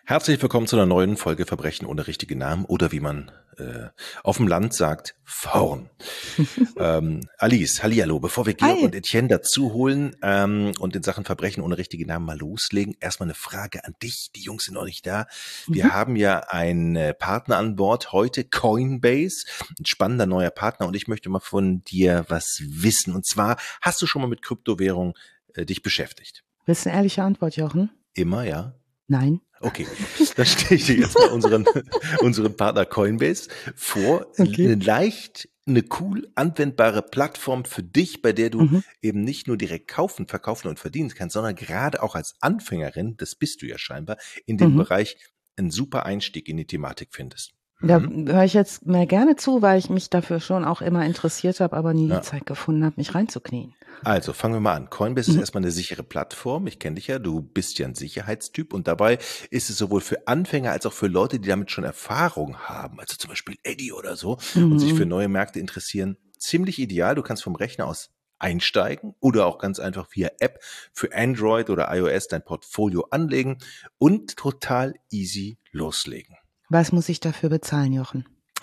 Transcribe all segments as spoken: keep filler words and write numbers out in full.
Herzlich willkommen zu einer neuen Folge Verbrechen ohne richtige Namen oder wie man äh, auf dem Land sagt, Faun. ähm, Alice, hallihallo, bevor wir Georg Hi. und Etienne dazu holen ähm, und in Sachen Verbrechen ohne richtige Namen mal loslegen, erstmal eine Frage an dich, die Jungs sind noch nicht da. Wir Mhm. haben ja einen äh, Partner an Bord heute, Coinbase, ein spannender neuer Partner und ich möchte mal von dir was wissen. Und zwar, hast du schon mal mit Kryptowährung äh, dich beschäftigt? Willst du eine ehrliche Antwort, Jochen? Immer, ja? Nein. Okay, dann stelle ich dir jetzt mal unseren, unseren Partner Coinbase vor. Okay. Eine leicht, eine cool anwendbare Plattform für dich, bei der du Mhm. eben nicht nur direkt kaufen, verkaufen und verdienen kannst, sondern gerade auch als Anfängerin, das bist du ja scheinbar, in dem Mhm. Bereich einen super Einstieg in die Thematik findest. Da Mhm. höre ich jetzt mal gerne zu, weil ich mich dafür schon auch immer interessiert habe, aber nie Ja. die Zeit gefunden habe, mich reinzuknien. Also, fangen wir mal an. Coinbase ist Mhm. erstmal eine sichere Plattform. Ich kenne dich ja, du bist ja ein Sicherheitstyp und dabei ist es sowohl für Anfänger als auch für Leute, die damit schon Erfahrung haben, also zum Beispiel Eddie oder so, und sich für Mhm. neue Märkte interessieren, ziemlich ideal. Du kannst vom Rechner aus einsteigen oder auch ganz einfach via App für Android oder iOS dein Portfolio anlegen und total easy loslegen. Was muss ich dafür bezahlen, Jochen?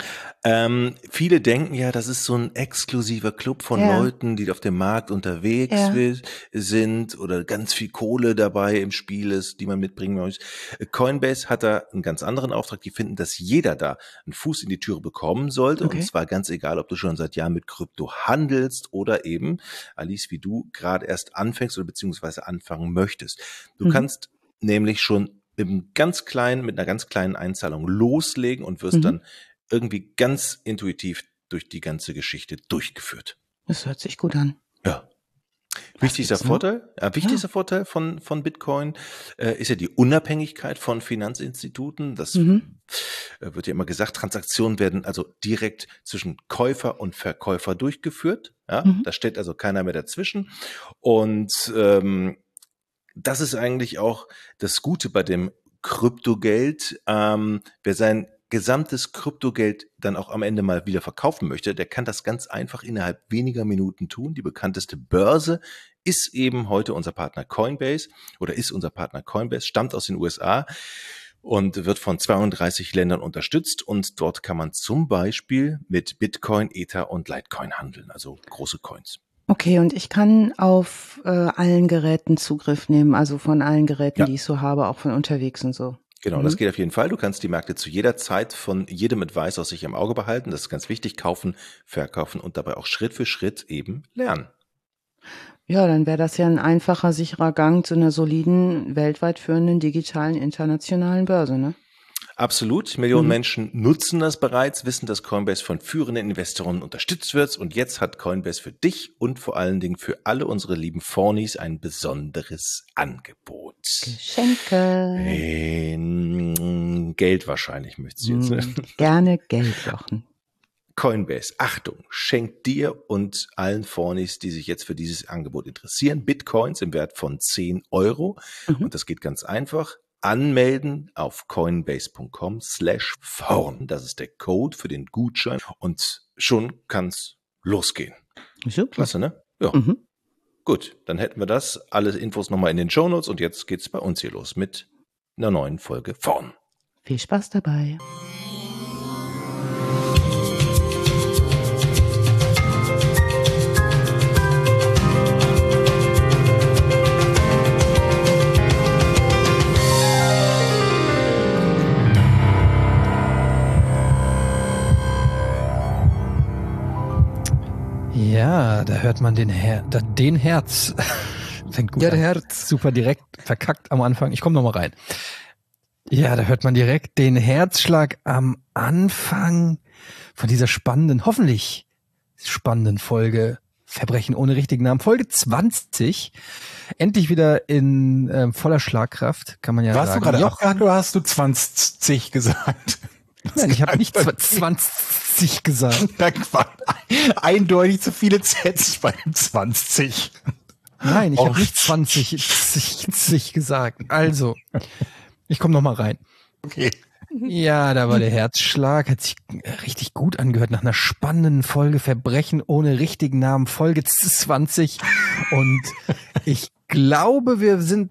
Ähm, viele denken ja, das ist so ein exklusiver Club von Ja. Leuten, die auf dem Markt unterwegs Ja. wi- sind oder ganz viel Kohle dabei im Spiel ist, die man mitbringen muss. Coinbase hat da einen ganz anderen Auftrag. Die finden, dass jeder da einen Fuß in die Türe bekommen sollte. Und Okay. zwar ganz egal, ob du schon seit Jahren mit Krypto handelst oder eben, Alice, wie du gerade erst anfängst oder beziehungsweise anfangen möchtest. Du Mhm. kannst nämlich schon im ganz kleinen, mit einer ganz kleinen Einzahlung loslegen und wirst Mhm. dann irgendwie ganz intuitiv durch die ganze Geschichte durchgeführt. Das hört sich gut an. Ja. Was Wichtigster gibt's noch? Vorteil, äh, wichtigster Vorteil von, von Bitcoin äh, ist ja die Unabhängigkeit von Finanzinstituten. Das Mhm. äh, wird ja immer gesagt, Transaktionen werden also direkt zwischen Käufer und Verkäufer durchgeführt. Ja, Mhm. da steht also keiner mehr dazwischen. Und ähm, das ist eigentlich auch das Gute bei dem Kryptogeld. Ähm, wer sein gesamtes Kryptogeld dann auch am Ende mal wieder verkaufen möchte, der kann das ganz einfach innerhalb weniger Minuten tun. Die bekannteste Börse ist eben heute unser Partner Coinbase oder ist unser Partner Coinbase, stammt aus den U S A und wird von zweiunddreißig Ländern unterstützt. Und dort kann man zum Beispiel mit Bitcoin, Ether und Litecoin handeln, also große Coins. Okay, und ich kann auf äh, allen Geräten Zugriff nehmen, also von allen Geräten, Ja. die ich so habe, auch von unterwegs und so. Genau, Mhm. das geht auf jeden Fall. Du kannst die Märkte zu jeder Zeit von jedem Advice aus sich im Auge behalten. Das ist ganz wichtig. Kaufen, verkaufen und dabei auch Schritt für Schritt eben lernen. Ja, dann wäre das ja ein einfacher, sicherer Gang zu einer soliden, weltweit führenden, digitalen, internationalen Börse, ne? Absolut. Millionen Mhm. Menschen nutzen das bereits, wissen, dass Coinbase von führenden Investoren unterstützt wird. Und jetzt hat Coinbase für dich und vor allen Dingen für alle unsere lieben Fornis ein besonderes Angebot. Geschenke. Ähm, Geld wahrscheinlich möchtest du jetzt. Ne? Hm, gerne Geld, Jochen. Coinbase, Achtung, schenkt dir und allen Fornis, die sich jetzt für dieses Angebot interessieren, Bitcoins im Wert von zehn Euro. Mhm. Und das geht ganz einfach. Anmelden auf coinbase.com slash faun. Das ist der Code für den Gutschein. Und schon kann's losgehen. Super. Klasse, ne? Ja. Mhm. Gut, dann hätten wir das. Alle Infos nochmal in den Shownotes. Und jetzt geht's bei uns hier los mit einer neuen Folge Faun. Viel Spaß dabei. Ja, da hört man den, Her da, den Herz. Fängt gut Ja, an. der Herz. Super direkt verkackt am Anfang. Ich komme nochmal rein. Ja, da hört man direkt den Herzschlag am Anfang von dieser spannenden, hoffentlich spannenden Folge Verbrechen ohne richtigen Namen. Folge zwanzig. Endlich wieder in äh, voller Schlagkraft, kann man ja Warst sagen. du gerade Joch- abgehakt oder hast du zwanzig gesagt? Nein, ich habe nicht zwanzig gesagt. Da war eindeutig zu viele Zs bei dem zwanzig. Nein, ich Oh, habe nicht zwanzig zig gesagt. Also, ich komme noch mal rein. Okay. Ja, da war der Herzschlag, hat sich richtig gut angehört nach einer spannenden Folge Verbrechen ohne richtigen Namen, Folge zwanzig. Und ich glaube, wir sind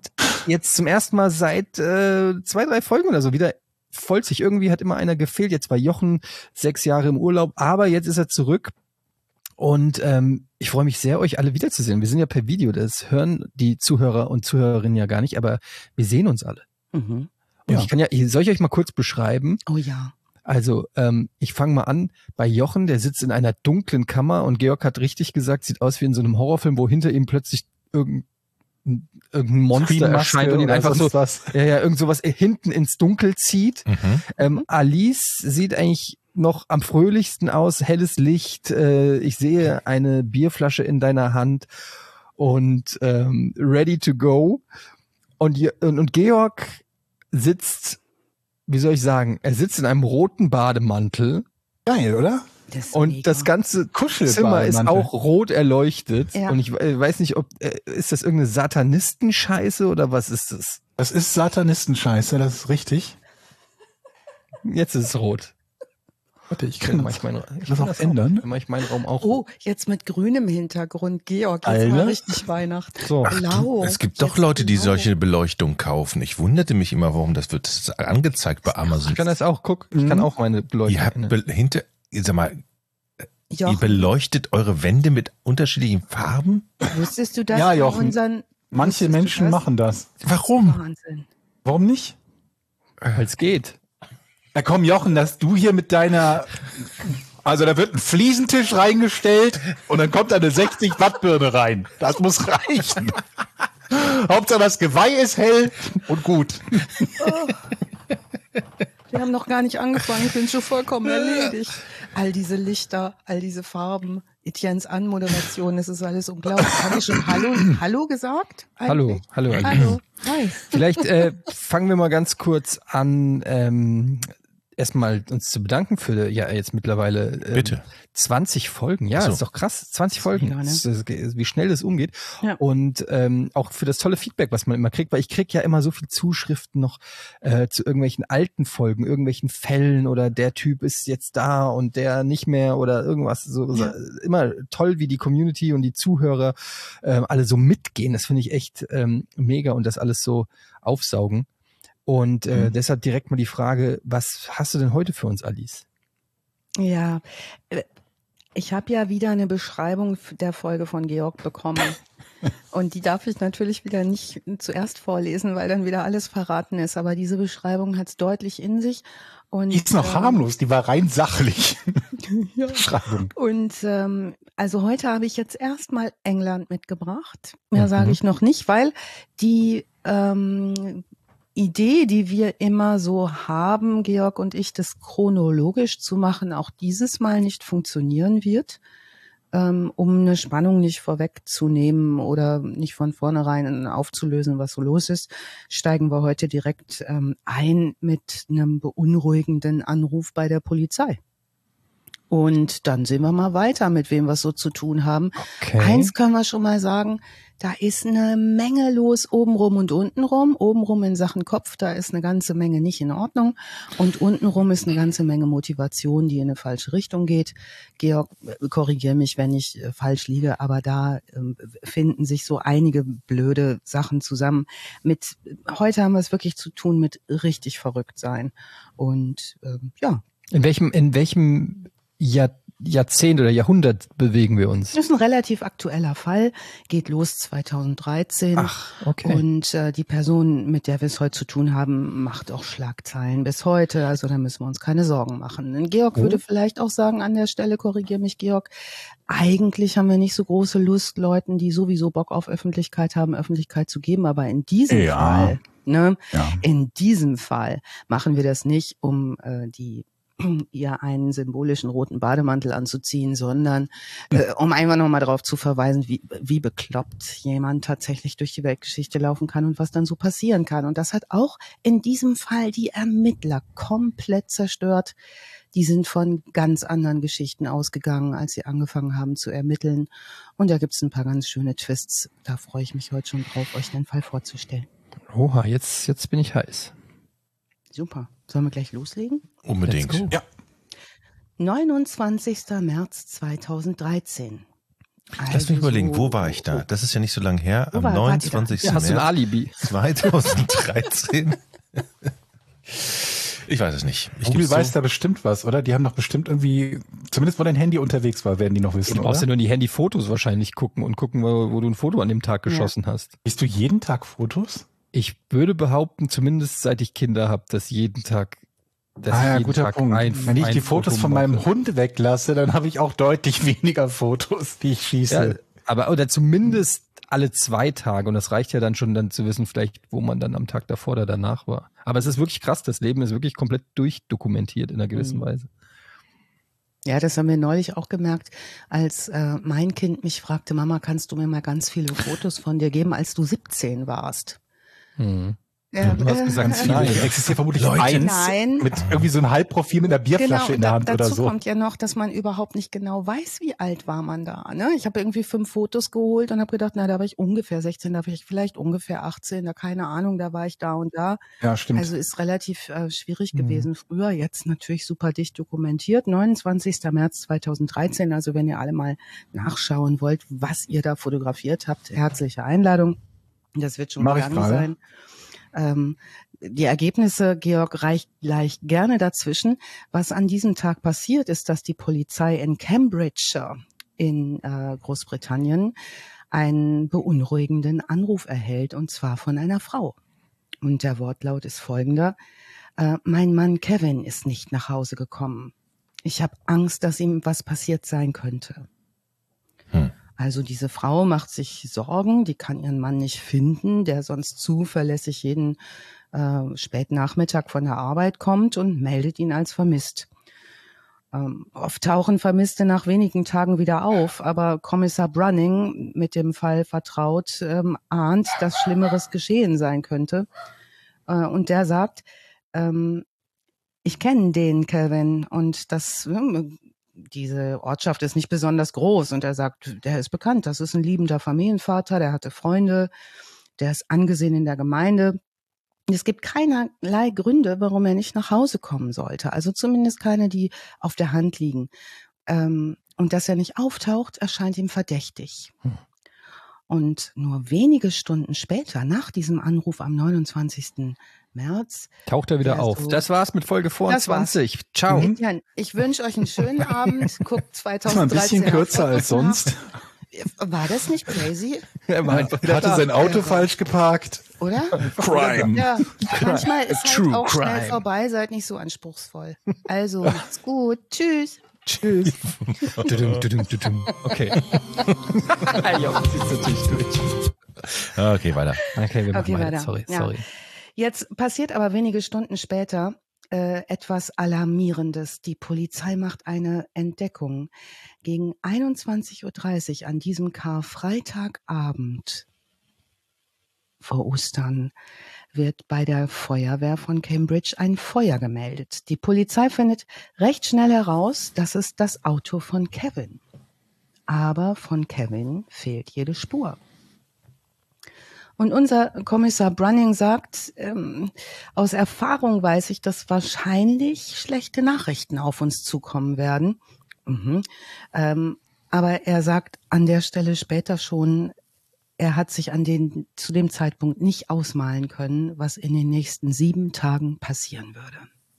jetzt zum ersten Mal seit äh, zwei, drei Folgen oder so wieder voll sich. Irgendwie hat immer einer gefehlt. Jetzt war Jochen sechs Jahre im Urlaub, aber jetzt ist er zurück. Und ähm, ich freue mich sehr, euch alle wiederzusehen. Wir sind ja per Video, das hören die Zuhörer und Zuhörerinnen ja gar nicht, aber wir sehen uns alle. Mhm. Und Ja. ich kann ja, soll ich euch mal kurz beschreiben? Oh ja. Also, ähm, ich fange mal an bei Jochen, der sitzt in einer dunklen Kammer und Georg hat richtig gesagt, sieht aus wie in so einem Horrorfilm, wo hinter ihm plötzlich irgendein, irgendein Monster Screenmaske erscheint und ihn oder einfach so, sonst was. ja, ja, irgend sowas hinten ins Dunkel zieht. Mhm. Ähm, Alice sieht eigentlich noch am fröhlichsten aus, helles Licht, äh, ich sehe eine Bierflasche in deiner Hand und ähm, ready to go. Und, Je- und, und Georg sitzt, wie soll ich sagen, er sitzt in einem roten Bademantel Geil, oder? Das ist und mega. das ganze Kuschelbademantel. Zimmer ist auch rot erleuchtet. Ja. Und ich äh, weiß nicht, ob äh, ist das irgendeine Satanistenscheiße oder was ist das? Das ist Satanistenscheiße, das ist richtig. Jetzt ist es rot. Warte, ich Ich kann kann das, manchmal ich das kann auch ändern. Dann mache ich meinen Raum auch. Oh, jetzt mit grünem Hintergrund. Georg, jetzt Alter. mal richtig Weihnachten. So. Ach Blau. du, es gibt doch Jetzt Leute, die blau. solche Beleuchtung kaufen. Ich wunderte mich immer, warum das wird das ist angezeigt bei Amazon. Ich kann das auch, guck, ich kann Mhm. auch meine Beleuchtung Ihr habt ändern. be hinter, sag mal, ihr Jochen, beleuchtet eure Wände mit unterschiedlichen Farben? wusstest du das Ja, von Jochen. unseren... Manche wusstest du Menschen das? machen das. Warum? Wahnsinn. Warum nicht? Weil es geht. Na komm, Jochen, dass du hier mit deiner, also da wird ein Fliesentisch reingestellt und dann kommt da eine sechzig Watt Birne rein. Das muss reichen. Hauptsache das Geweih ist hell und gut. Wir haben noch gar nicht angefangen, ich bin schon vollkommen erledigt. All diese Lichter, all diese Farben, Etiennes Anmoderation, das ist alles unglaublich. Habe ich schon Hallo, Hallo gesagt? Hallo, eigentlich? hallo. hallo. Hallo, hi. Vielleicht äh, fangen wir mal ganz kurz an, ähm, erstmal uns zu bedanken für ja jetzt mittlerweile ähm, Bitte. zwanzig Folgen. Ja, Ach so. ist doch krass. zwanzig Folgen. mega, ne? Das ist, das- wie schnell das umgeht. Ja. Und ähm, auch für das tolle Feedback, was man immer kriegt, weil ich krieg ja immer so viel Zuschriften noch äh, zu irgendwelchen alten Folgen, irgendwelchen Fällen oder der Typ ist jetzt da und der nicht mehr oder irgendwas. So, so Ja. immer toll, wie die Community und die Zuhörer äh, alle so mitgehen. Das finde ich echt ähm, mega und das alles so aufsaugen. Und äh, Mhm. deshalb direkt mal die Frage, was hast du denn heute für uns, Alice? Ja, äh, ich habe ja wieder eine Beschreibung f- der Folge von Georg bekommen. Und die darf ich natürlich wieder nicht zuerst vorlesen, weil dann wieder alles verraten ist. Aber diese Beschreibung hat es deutlich in sich. Und, Die ist noch ähm, harmlos, die war rein sachlich. Ja. Beschreibung. Und ähm, also heute habe ich jetzt erstmal England mitgebracht. Mehr Mhm. sage ich noch nicht, weil die ähm, Idee, die wir immer so haben, Georg und ich, das chronologisch zu machen, auch dieses Mal nicht funktionieren wird, ähm, um eine Spannung nicht vorwegzunehmen oder nicht von vornherein aufzulösen, was so los ist, steigen wir heute direkt ähm, ein mit einem beunruhigenden Anruf bei der Polizei. Und dann sehen wir mal weiter, mit wem wir es so zu tun haben. Okay. Eins können wir schon mal sagen, da ist eine Menge los obenrum und untenrum. Obenrum in Sachen Kopf, da ist eine ganze Menge nicht in Ordnung. Und untenrum ist eine ganze Menge Motivation, die in eine falsche Richtung geht. Georg, korrigiere mich, wenn ich äh, falsch liege, aber da ähm, finden sich so einige blöde Sachen zusammen. Mit heute haben wir es wirklich zu tun mit richtig verrückt sein. Und ähm, ja, In welchem, in welchem Jahr, Jahrzehnt oder Jahrhundert bewegen wir uns? das ist ein relativ aktueller Fall, geht los zweitausenddreizehn. Ach, okay. Und äh, die Person, mit der wir es heute zu tun haben, macht auch Schlagzeilen bis heute. Also da müssen wir uns keine Sorgen machen. Und Georg Oh. würde vielleicht auch sagen, an der Stelle, korrigier mich, Georg, eigentlich haben wir nicht so große Lust, Leuten, die sowieso Bock auf Öffentlichkeit haben, Öffentlichkeit zu geben. Aber in diesem Ja. Fall, ne, Ja. in diesem Fall machen wir das nicht, um äh, die ihr einen symbolischen roten Bademantel anzuziehen, sondern äh, um einfach nochmal darauf zu verweisen, wie, wie bekloppt jemand tatsächlich durch die Weltgeschichte laufen kann und was dann so passieren kann. Und das hat auch in diesem Fall die Ermittler komplett zerstört. Die sind von ganz anderen Geschichten ausgegangen, als sie angefangen haben zu ermitteln. Und da gibt's ein paar ganz schöne Twists. Da freue ich mich heute schon drauf, euch den Fall vorzustellen. Oha, jetzt, jetzt bin ich heiß. Super. Sollen wir gleich loslegen? Unbedingt. Let's go. Ja. neunundzwanzigster März zweitausenddreizehn. Lass mich Also überlegen, so- wo war ich da? Das ist ja nicht so lange her. Wo Am war- wart ihr da? neunundzwanzigsten Ja, hast du ein März Alibi? zweitausenddreizehn. Ich weiß es nicht. Ich Google geb's weiß zu. da bestimmt was, oder? Die haben doch bestimmt irgendwie, zumindest wo dein Handy unterwegs war, werden die noch wissen, Du brauchst ja oder? nur in die Handyfotos wahrscheinlich gucken und gucken, wo, wo du ein Foto an dem Tag Ja. geschossen hast. Siehst du jeden Tag Fotos? Ich würde behaupten, zumindest seit ich Kinder habe, dass jeden Tag, dass Ah ich ja, jeden guter Tag Punkt. ein, Wenn ich ein die Fotos Foto von meinem mache. Hund weglasse, dann habe ich auch deutlich weniger Fotos, die ich schieße. Ja, aber oder zumindest alle zwei Tage und das reicht ja dann schon, dann zu wissen, vielleicht, wo man dann am Tag davor oder danach war. Aber es ist wirklich krass, das Leben ist wirklich komplett durchdokumentiert in einer gewissen Mhm. Weise. Ja, das haben wir neulich auch gemerkt, als äh, mein Kind mich fragte, Mama, kannst du mir mal ganz viele Fotos von dir geben, als du siebzehn warst? Mhm. Ja, Du hast äh, gesagt, äh, viele. Nein, existiert vermutlich Leute. eins Nein. mit irgendwie so einem Halbprofil mit einer Bierflasche Genau, in der da, Hand dazu oder so. kommt ja noch, dass man überhaupt nicht genau weiß, wie alt war man da. Ne? Ich habe irgendwie fünf Fotos geholt und habe gedacht, na, da war ich ungefähr sechzehn, da war ich vielleicht ungefähr achtzehn, da keine Ahnung, da war ich da und da. Ja, stimmt. Also ist relativ äh, schwierig Mhm. gewesen früher, jetzt natürlich super dicht dokumentiert. neunundzwanzigsten März zweitausenddreizehn, also wenn ihr alle mal nachschauen wollt, was ihr da fotografiert habt, herzliche Einladung. Das wird schon Mach ich gegangen gerade. sein. Ähm, die Ergebnisse, Georg, reicht gleich gerne dazwischen. Was an diesem Tag passiert, ist, dass die Polizei in Cambridgeshire in äh, Großbritannien einen beunruhigenden Anruf erhält, und zwar von einer Frau. Und der Wortlaut ist folgender. Äh, mein Mann Kevin ist nicht nach Hause gekommen. Ich habe Angst, dass ihm was passiert sein könnte. Hm. Also diese Frau macht sich Sorgen, die kann ihren Mann nicht finden, der sonst zuverlässig jeden äh, Spätnachmittag von der Arbeit kommt, und meldet ihn als vermisst. Ähm, oft tauchen Vermisste nach wenigen Tagen wieder auf, aber Kommissar Brunning, mit dem Fall vertraut, ähm, ahnt, dass Schlimmeres geschehen sein könnte. Äh, und der sagt, ähm, ich kenne den Kevin, und das, ähm, diese Ortschaft ist nicht besonders groß, und er sagt, der ist bekannt, das ist ein liebender Familienvater, der hatte Freunde, der ist angesehen in der Gemeinde. Es gibt keinerlei Gründe, warum er nicht nach Hause kommen sollte, also zumindest keine, die auf der Hand liegen. Ähm, und dass er nicht auftaucht, erscheint ihm verdächtig. Hm. Und nur wenige Stunden später, nach diesem Anruf am neunundzwanzigsten März, Taucht er wieder Ja, auf. so- Das war's mit Folge Das war's. vierundzwanzig. Ciao. Mhm. ja, ich wünsche euch einen schönen Abend. Guckt Das war ein zweitausenddreizehn bisschen kürzer als sonst. War das nicht crazy, Er war einfach wieder Hatte da. sein Auto Ja. falsch geparkt. oder? Crime. Ja, manchmal ist halt True auch schnell crime. vorbei, seid nicht so anspruchsvoll. Also, macht's gut. Tschüss. Tschüss. Tudum, tudum, tudum. Okay. ja, das ist natürlich durch. Okay, weiter. Okay, wir machen Okay, weiter. weiter. Sorry, Ja. sorry. Jetzt passiert aber wenige Stunden später äh, etwas Alarmierendes. Die Polizei macht eine Entdeckung. Gegen einundzwanzig Uhr dreißig an diesem Karfreitagabend vor Ostern wird bei der Feuerwehr von Cambridge ein Feuer gemeldet. Die Polizei findet recht schnell heraus, das ist das Auto von Kevin. Aber von Kevin fehlt jede Spur. Und unser Kommissar Brunning sagt, ähm, aus Erfahrung weiß ich, dass wahrscheinlich schlechte Nachrichten auf uns zukommen werden. Mhm. Ähm, aber er sagt an der Stelle später schon, er hat sich an den, zu dem Zeitpunkt nicht ausmalen können, was in den nächsten sieben Tagen passieren würde.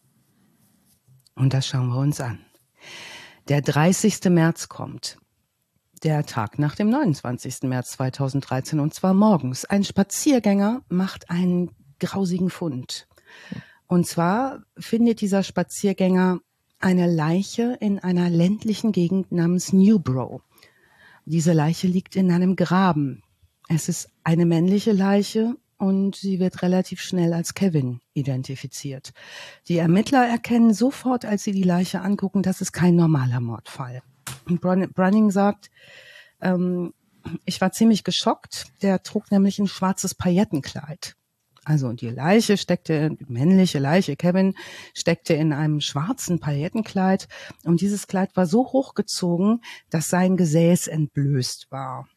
Und das schauen wir uns an. Der dreißigste März kommt. Der Tag nach dem neunundzwanzigsten März zweitausenddreizehn, und zwar morgens. Ein Spaziergänger macht einen grausigen Fund. Und zwar findet dieser Spaziergänger eine Leiche in einer ländlichen Gegend namens Newborough. Diese Leiche liegt in einem Graben. Es ist eine männliche Leiche und sie wird relativ schnell als Kevin identifiziert. Die Ermittler erkennen sofort, als sie die Leiche angucken, das ist kein normaler Mordfall. Und Brun- Brunning sagt, ähm, ich war ziemlich geschockt. Der trug nämlich ein schwarzes Paillettenkleid. Also die Leiche steckte, die männliche Leiche, Kevin, steckte in einem schwarzen Paillettenkleid. Und dieses Kleid war so hochgezogen, dass sein Gesäß entblößt war.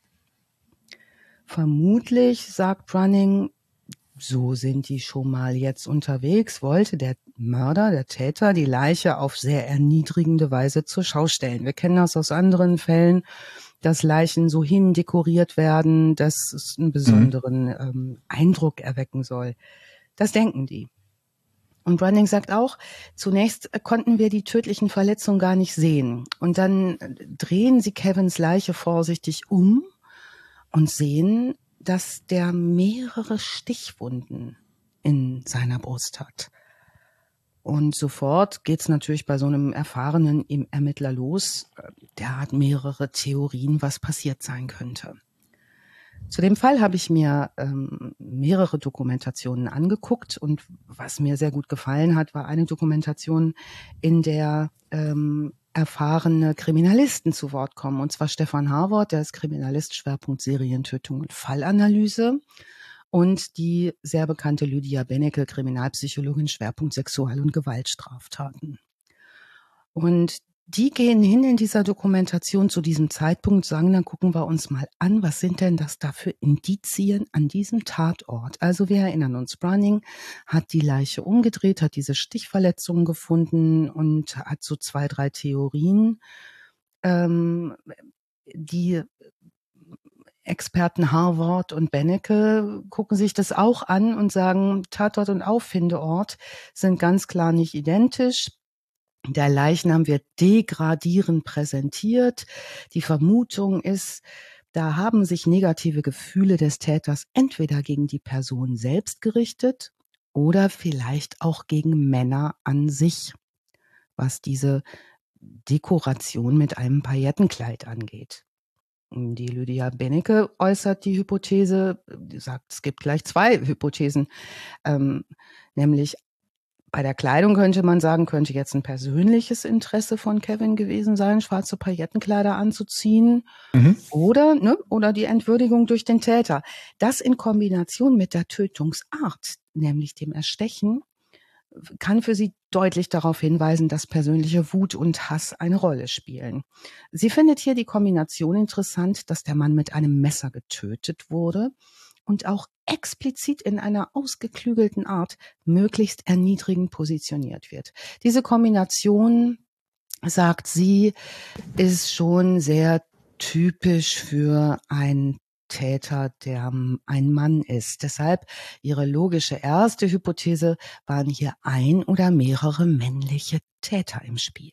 Vermutlich, sagt Brunning, so sind die schon mal jetzt unterwegs, wollte der Mörder, der Täter, die Leiche auf sehr erniedrigende Weise zur Schau stellen. Wir kennen das aus anderen Fällen, dass Leichen so hin dekoriert werden, dass es einen besonderen mhm. ähm, Eindruck erwecken soll. Das denken die. Und Branding sagt auch, zunächst konnten wir die tödlichen Verletzungen gar nicht sehen. Und dann drehen sie Kevins Leiche vorsichtig um und sehen, dass der mehrere Stichwunden in seiner Brust hat. Und sofort geht's natürlich bei so einem erfahrenen Ermittler los. Der hat mehrere Theorien, was passiert sein könnte. Zu dem Fall habe ich mir ähm, mehrere Dokumentationen angeguckt und was mir sehr gut gefallen hat, war eine Dokumentation, in der ähm, erfahrene Kriminalisten zu Wort kommen. Und zwar Stefan Harvard, der ist Kriminalist, Schwerpunkt Serientötung und Fallanalyse. Und die sehr bekannte Lydia Benecke, Kriminalpsychologin, Schwerpunkt Sexual- und Gewaltstraftaten. Und die gehen hin in dieser Dokumentation zu diesem Zeitpunkt, sagen, dann gucken wir uns mal an, was sind denn das da für Indizien an diesem Tatort? Also wir erinnern uns, Browning hat die Leiche umgedreht, hat diese Stichverletzungen gefunden und hat so zwei, drei Theorien, ähm, die Experten Harvard und Benecke gucken sich das auch an und sagen, Tatort und Auffindeort sind ganz klar nicht identisch. Der Leichnam wird degradierend präsentiert. Die Vermutung ist, da haben sich negative Gefühle des Täters entweder gegen die Person selbst gerichtet oder vielleicht auch gegen Männer an sich, was diese Dekoration mit einem Paillettenkleid angeht. Die Lydia Benecke äußert die Hypothese, die sagt, es gibt gleich zwei Hypothesen, ähm, nämlich bei der Kleidung könnte man sagen, könnte jetzt ein persönliches Interesse von Kevin gewesen sein, schwarze Paillettenkleider anzuziehen, mhm. oder ne, oder die Entwürdigung durch den Täter. Das in Kombination mit der Tötungsart, nämlich dem Erstechen, kann für sie deutlich darauf hinweisen, dass persönliche Wut und Hass eine Rolle spielen. Sie findet hier die Kombination interessant, dass der Mann mit einem Messer getötet wurde und auch explizit in einer ausgeklügelten Art möglichst erniedrigend positioniert wird. Diese Kombination, sagt sie, ist schon sehr typisch für ein Täter, der ein Mann ist. Deshalb ihre logische erste Hypothese, waren hier ein oder mehrere männliche Täter im Spiel.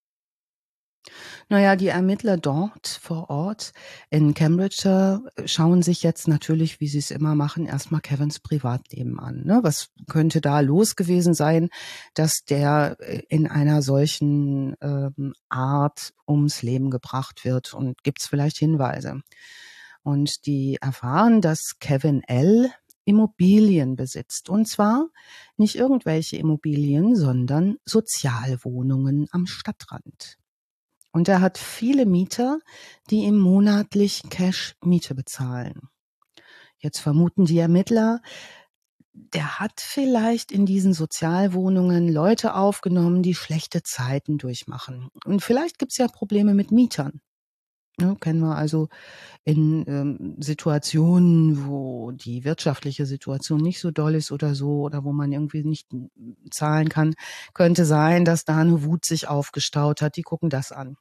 Naja, die Ermittler dort vor Ort in Cambridgeshire schauen sich jetzt natürlich, wie sie es immer machen, erstmal Kevins Privatleben an. Ne? Was könnte da los gewesen sein, dass der in einer solchen ähm, Art ums Leben gebracht wird? Und gibt es vielleicht Hinweise? Und die erfahren, dass Kevin L. Immobilien besitzt. Und zwar nicht irgendwelche Immobilien, sondern Sozialwohnungen am Stadtrand. Und er hat viele Mieter, die ihm monatlich Cash Miete bezahlen. Jetzt vermuten die Ermittler, der hat vielleicht in diesen Sozialwohnungen Leute aufgenommen, die schlechte Zeiten durchmachen. Und vielleicht gibt's ja Probleme mit Mietern. Ja, kennen wir also in ähm, Situationen, wo die wirtschaftliche Situation nicht so doll ist oder so, oder wo man irgendwie nicht zahlen kann, könnte sein, dass da eine Wut sich aufgestaut hat. Die gucken das an.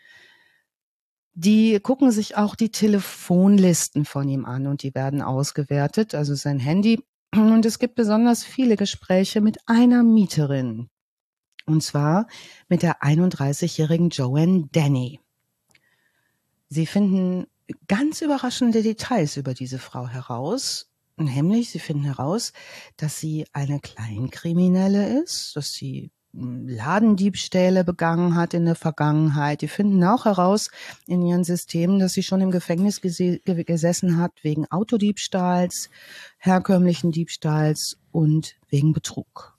Die gucken sich auch die Telefonlisten von ihm an und die werden ausgewertet, also sein Handy. Und es gibt besonders viele Gespräche mit einer Mieterin. Und zwar mit der einunddreißigjährigen Joanne Denny. Sie finden ganz überraschende Details über diese Frau heraus. Nämlich, sie finden heraus, dass sie eine Kleinkriminelle ist, dass sie Ladendiebstähle begangen hat in der Vergangenheit. Die finden auch heraus in ihren Systemen, dass sie schon im Gefängnis gese- gesessen hat wegen Autodiebstahls, herkömmlichen Diebstahls und wegen Betrug.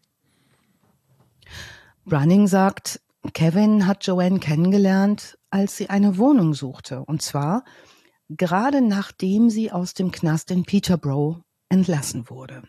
Browning sagt, Kevin hat Joanne kennengelernt, als sie eine Wohnung suchte. Und zwar gerade nachdem sie aus dem Knast in Peterborough entlassen wurde.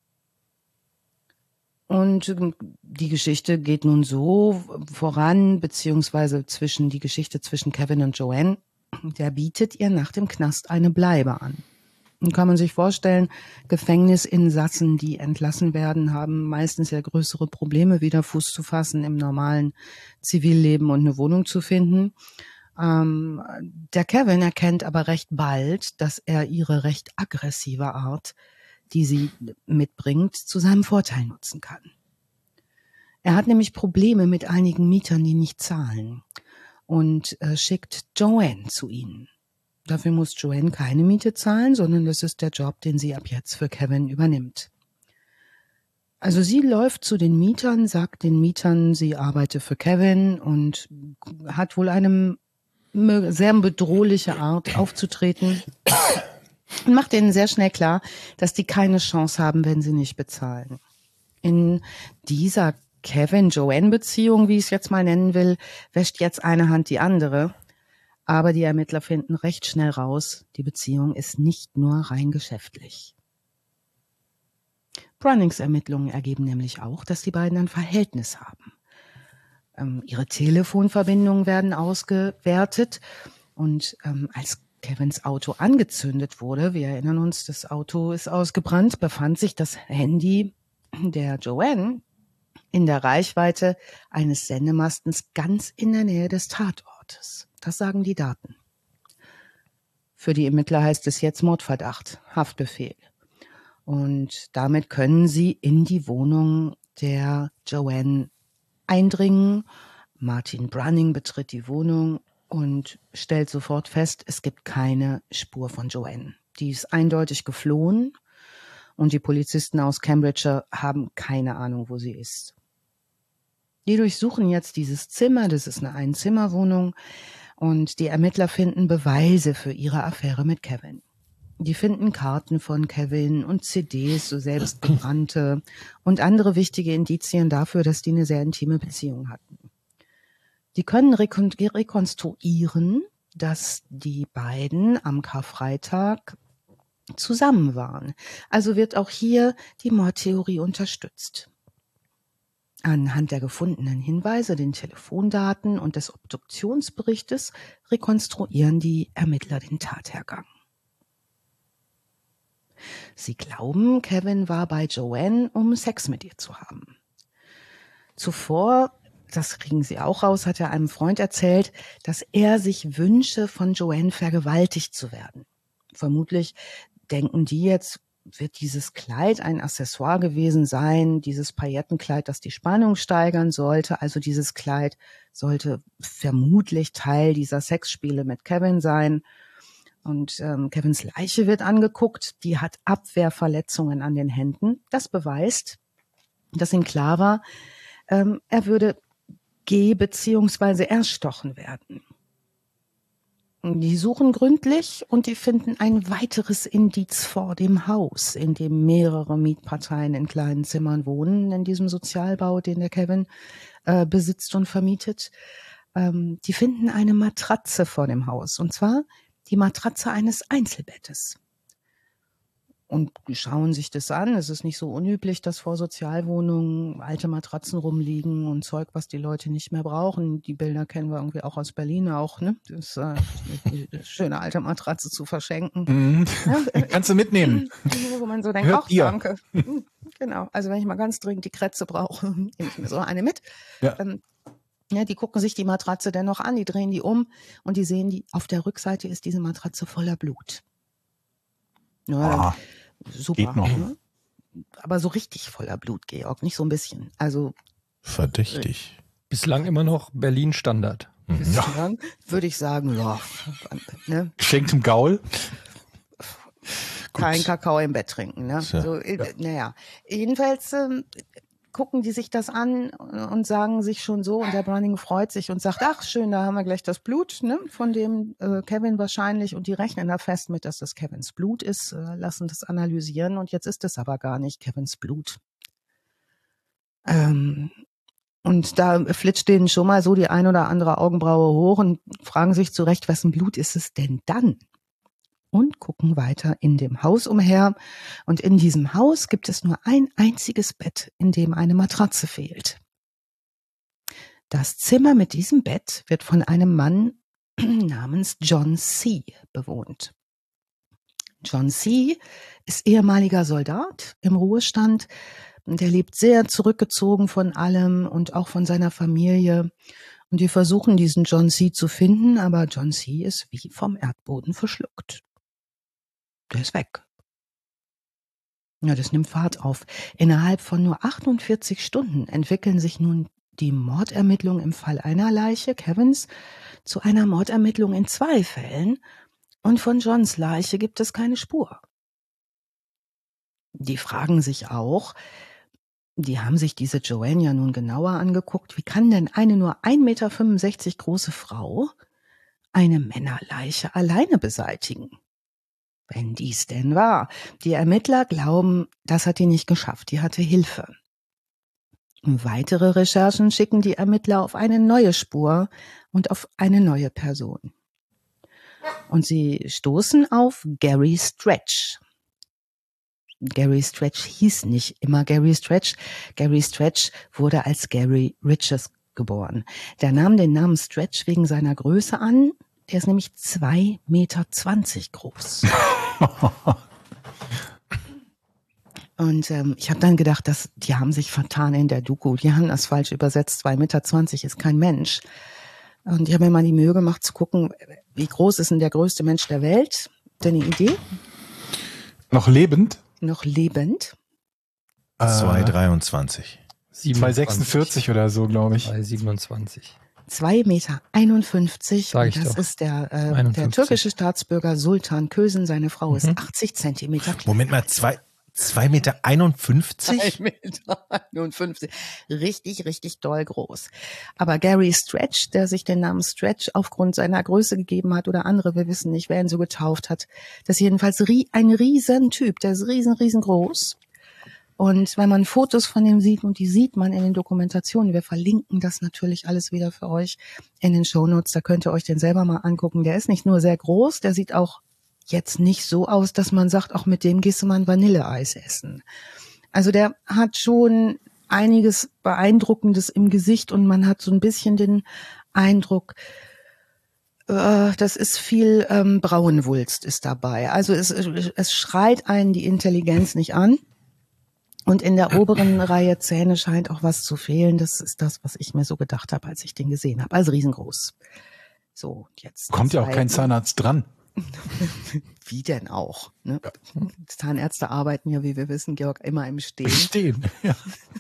Und die Geschichte geht nun so voran, beziehungsweise zwischen die Geschichte zwischen Kevin und Joanne, der bietet ihr nach dem Knast eine Bleibe an. Und kann man sich vorstellen, Gefängnisinsassen, die entlassen werden, haben meistens ja größere Probleme, wieder Fuß zu fassen im normalen Zivilleben und eine Wohnung zu finden. Ähm, der Kevin erkennt aber recht bald, dass er ihre recht aggressive Art, die sie mitbringt, zu seinem Vorteil nutzen kann. Er hat nämlich Probleme mit einigen Mietern, die nicht zahlen, und äh, schickt Joanne zu ihnen. Dafür muss Joanne keine Miete zahlen, sondern das ist der Job, den sie ab jetzt für Kevin übernimmt. Also sie läuft zu den Mietern, sagt den Mietern, sie arbeite für Kevin und hat wohl eine sehr bedrohliche Art aufzutreten und macht ihnen sehr schnell klar, dass die keine Chance haben, wenn sie nicht bezahlen. In dieser Kevin-Joanne-Beziehung, wie ich es jetzt mal nennen will, wäscht jetzt eine Hand die andere. Aber die Ermittler finden recht schnell raus, die Beziehung ist nicht nur rein geschäftlich. Brunnings Ermittlungen ergeben nämlich auch, dass die beiden ein Verhältnis haben. Ähm, ihre Telefonverbindungen werden ausgewertet und ähm, als Kevins Auto angezündet wurde, wir erinnern uns, das Auto ist ausgebrannt, befand sich das Handy der Joanne in der Reichweite eines Sendemastens ganz in der Nähe des Tatortes. Das sagen die Daten. Für die Ermittler heißt es jetzt Mordverdacht, Haftbefehl. Und damit können sie in die Wohnung der Joanne eindringen. Martin Brunning betritt die Wohnung und stellt sofort fest, es gibt keine Spur von Joanne. Die ist eindeutig geflohen und die Polizisten aus Cambridgeshire haben keine Ahnung, wo sie ist. Die durchsuchen jetzt dieses Zimmer, das ist eine Einzimmerwohnung, und die Ermittler finden Beweise für ihre Affäre mit Kevin. Die finden Karten von Kevin und C Ds, so selbstgebrannte und andere wichtige Indizien dafür, dass die eine sehr intime Beziehung hatten. Die können rekon- rekonstruieren, dass die beiden am Karfreitag zusammen waren. Also wird auch hier die Mordtheorie unterstützt. Anhand der gefundenen Hinweise, den Telefondaten und des Obduktionsberichtes rekonstruieren die Ermittler den Tathergang. Sie glauben, Kevin war bei Joanne, um Sex mit ihr zu haben. Zuvor, das kriegen sie auch raus, hat er einem Freund erzählt, dass er sich wünsche, von Joanne vergewaltigt zu werden. Vermutlich denken die jetzt, wird dieses Kleid ein Accessoire gewesen sein, dieses Paillettenkleid, das die Spannung steigern sollte. Also dieses Kleid sollte vermutlich Teil dieser Sexspiele mit Kevin sein. Und ähm, Kevins Leiche wird angeguckt, die hat Abwehrverletzungen an den Händen. Das beweist, dass ihm klar war, ähm, er würde geh- bzw. erstochen werden. Die suchen gründlich und die finden ein weiteres Indiz vor dem Haus, in dem mehrere Mietparteien in kleinen Zimmern wohnen, in diesem Sozialbau, den der Kevin äh, besitzt und vermietet. Ähm, die finden eine Matratze vor dem Haus, und zwar die Matratze eines Einzelbettes. Und schauen sich das an. Es ist nicht so unüblich, dass vor Sozialwohnungen alte Matratzen rumliegen und Zeug, was die Leute nicht mehr brauchen. Die Bilder kennen wir irgendwie auch aus Berlin auch, ne? Das, äh, eine schöne alte Matratze zu verschenken. Mhm. Ja, Kannst du mitnehmen. Wo man so denkt, Hört ach, ihr. danke. Genau. Also wenn ich mal ganz dringend die Krätze brauche, nehme ich mir so eine mit. Ja. Ähm, ja, die gucken sich die Matratze dennoch an, die drehen die um und die sehen, die auf der Rückseite ist diese Matratze voller Blut. Ja, Ah, super. geht noch. Ne? Aber so richtig voller Blut, Georg, nicht so ein bisschen. Also Verdächtig. Bislang immer noch Berlin Standard. bislang würde ich sagen, ja, ne? Geschenkt zum Gaul. Kein Kakao im Bett trinken. Ne? Tja. So, äh, naja, jedenfalls ähm, gucken die sich das an und sagen sich schon so, und der Browning freut sich und sagt, ach schön, da haben wir gleich das Blut, ne, von dem äh, Kevin wahrscheinlich, und die rechnen da fest mit, dass das Kevins Blut ist, äh, lassen das analysieren, und jetzt ist es aber gar nicht Kevins Blut. Ähm, und da flitscht denen schon mal so die ein oder andere Augenbraue hoch und fragen sich zurecht, wessen Blut ist es denn dann? Und gucken weiter in dem Haus umher. Und in diesem Haus gibt es nur ein einziges Bett, in dem eine Matratze fehlt. Das Zimmer mit diesem Bett wird von einem Mann namens John C. bewohnt. John C. ist ehemaliger Soldat im Ruhestand. Der lebt sehr zurückgezogen von allem und auch von seiner Familie. Und die versuchen, diesen John C. zu finden, aber John C. ist wie vom Erdboden verschluckt. Der ist weg. Ja, das nimmt Fahrt auf. Innerhalb von nur achtundvierzig Stunden entwickeln sich nun die Mordermittlungen im Fall einer Leiche, Kevins, zu einer Mordermittlung in zwei Fällen. Und von Johns Leiche gibt es keine Spur. Die fragen sich auch, die haben sich diese Joanne ja nun genauer angeguckt, wie kann denn eine nur ein Meter fünfundsechzig große Frau eine Männerleiche alleine beseitigen? Wenn dies denn war. Die Ermittler glauben, das hat die nicht geschafft, die hatte Hilfe. Weitere Recherchen schicken die Ermittler auf eine neue Spur und auf eine neue Person. Und sie stoßen auf Gary Stretch. Gary Stretch hieß nicht immer Gary Stretch. Gary Stretch wurde als Gary Riches geboren. Der nahm den Namen Stretch wegen seiner Größe an. Der ist nämlich zwei Meter zwanzig groß. Und ähm, ich habe dann gedacht, dass die haben sich vertan in der Doku. Die haben das falsch übersetzt. zwei Meter zwanzig ist kein Mensch. Und ich habe mir mal die Mühe gemacht zu gucken, wie groß ist denn der größte Mensch der Welt? Habt ihr eine Idee? Noch lebend? Noch lebend? zwei dreiundzwanzig. zwei sechsundvierzig oder so, glaube ich. zwei siebenundzwanzig. zwei Meter einundfünfzig. Sag ich Und das doch. ist der, äh, der einundfünfzig. türkische Staatsbürger Sultan Kösen. Seine Frau ist Mhm. achtzig Zentimeter klein. Moment mal, zwei, zwei Meter einundfünfzig? ein Meter einundfünfzig. Richtig, richtig doll groß. Aber Gary Stretch, der sich den Namen Stretch aufgrund seiner Größe gegeben hat, oder andere, wir wissen nicht, wer ihn so getauft hat, das ist jedenfalls rie- ein Riesentyp, der ist riesen, riesengroß. Und wenn man Fotos von ihm sieht, und die sieht man in den Dokumentationen, wir verlinken das natürlich alles wieder für euch in den Shownotes, da könnt ihr euch den selber mal angucken. Der ist nicht nur sehr groß, der sieht auch jetzt nicht so aus, dass man sagt, auch mit dem gehst du mal ein Vanilleeis essen. Also der hat schon einiges Beeindruckendes im Gesicht und man hat so ein bisschen den Eindruck, äh, das ist viel ähm, Brauenwulst ist dabei. Also es, es schreit einen die Intelligenz nicht an. Und in der oberen Reihe Zähne scheint auch was zu fehlen. Das ist das, was ich mir so gedacht habe, als ich den gesehen habe. Also riesengroß. So, jetzt. Kommt ja auch zwei- kein Zahnarzt dran. Wie denn auch? Ne? Zahnärzte arbeiten ja, wie wir wissen, Georg, immer im Stehen. Stehen. Ja.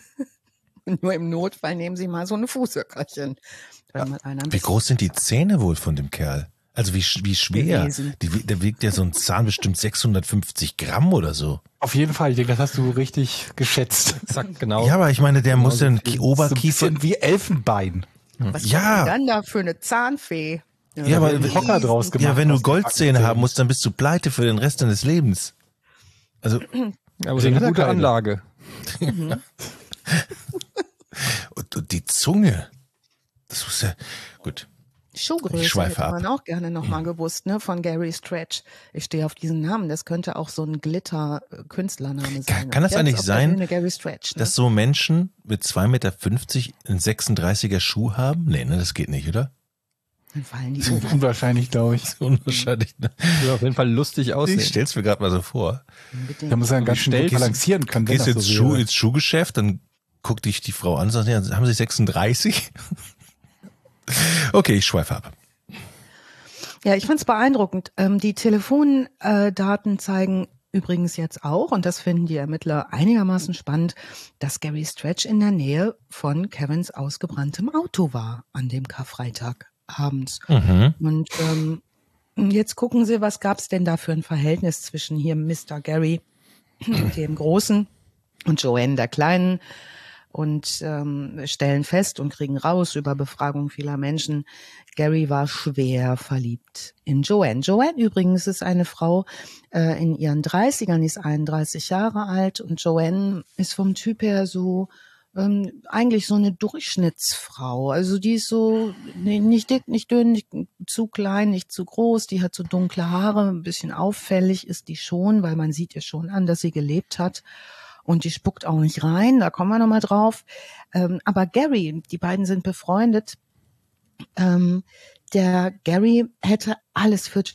Nur im Notfall nehmen sie mal so eine Fußhöckerchen. Wenn mal einer ein Wie bisschen- groß sind die Zähne wohl von dem Kerl? Also wie, sch- wie schwer? Gewesen. Die, wi- da wiegt ja so ein Zahn bestimmt sechshundertfünfzig Gramm oder so. Auf jeden Fall, ich denke, das hast du richtig geschätzt. Zack, genau. Ja, aber ich meine, der muss den Ki- So ein Oberkiefer... bisschen wie Elfenbein. Was Ja. kommt denn dann da für eine Zahnfee? Ja, aber einen Hocker draus gemacht. ja, wenn du aus den Goldzähne Backenzähnen. haben musst, dann bist du pleite für den Rest deines Lebens. Also, Aber Deswegen so eine hat er gute keine. Anlage. und, und die Zunge. Das muss ja, gut. Schuhgröße Ich schweife hätte ab. man auch gerne nochmal gewusst, ne, von Gary Stretch. Ich stehe auf diesen Namen. Das könnte auch so ein Glitter-Künstlername sein. Kann- kann das Jetzt eigentlich auf der sein, Bühne Gary Stretch, ne? Dass so Menschen mit zwei Meter fünfzig einen sechsunddreißiger Schuh haben? Nee, ne, das geht nicht, oder? Dann fallen die um. Unwahrscheinlich, glaube ich. Unwahrscheinlich. Ne? Würde auf jeden Fall lustig Ich aussehen. stell's mir gerade mal so vor. Da muss er ganz schön gut Stellst- balancieren können. wenn Gehst das jetzt so Schuh, wäre. ins Schuhgeschäft, dann guckt dich die Frau an und sagt, ja, haben Sie sechsunddreißig? Okay, ich schweife ab. Ja, ich fand's beeindruckend. Ähm, die Telefondaten zeigen übrigens jetzt auch, und das finden die Ermittler einigermaßen spannend, dass Gary Stretch in der Nähe von Kevins ausgebranntem Auto war an dem Karfreitag abends. Mhm. Und ähm, jetzt gucken Sie, was gab's denn da für ein Verhältnis zwischen hier Mister Gary, dem Großen, und Joanne, der Kleinen, und ähm, stellen fest und kriegen raus über Befragung vieler Menschen, Gary war schwer verliebt in Joanne. Joanne übrigens ist eine Frau äh, in ihren dreißigern, die ist einunddreißig Jahre alt, und Joanne ist vom Typ her so ähm, eigentlich so eine Durchschnittsfrau. Also die ist so nee, nicht dick, nicht dünn, nicht zu klein, nicht zu groß. Die hat so dunkle Haare, ein bisschen auffällig ist die schon, weil man sieht ihr schon an, dass sie gelebt hat. Und die spuckt auch nicht rein, da kommen wir nochmal drauf. Ähm, aber Gary, die beiden sind befreundet. Ähm, der Gary hätte alles für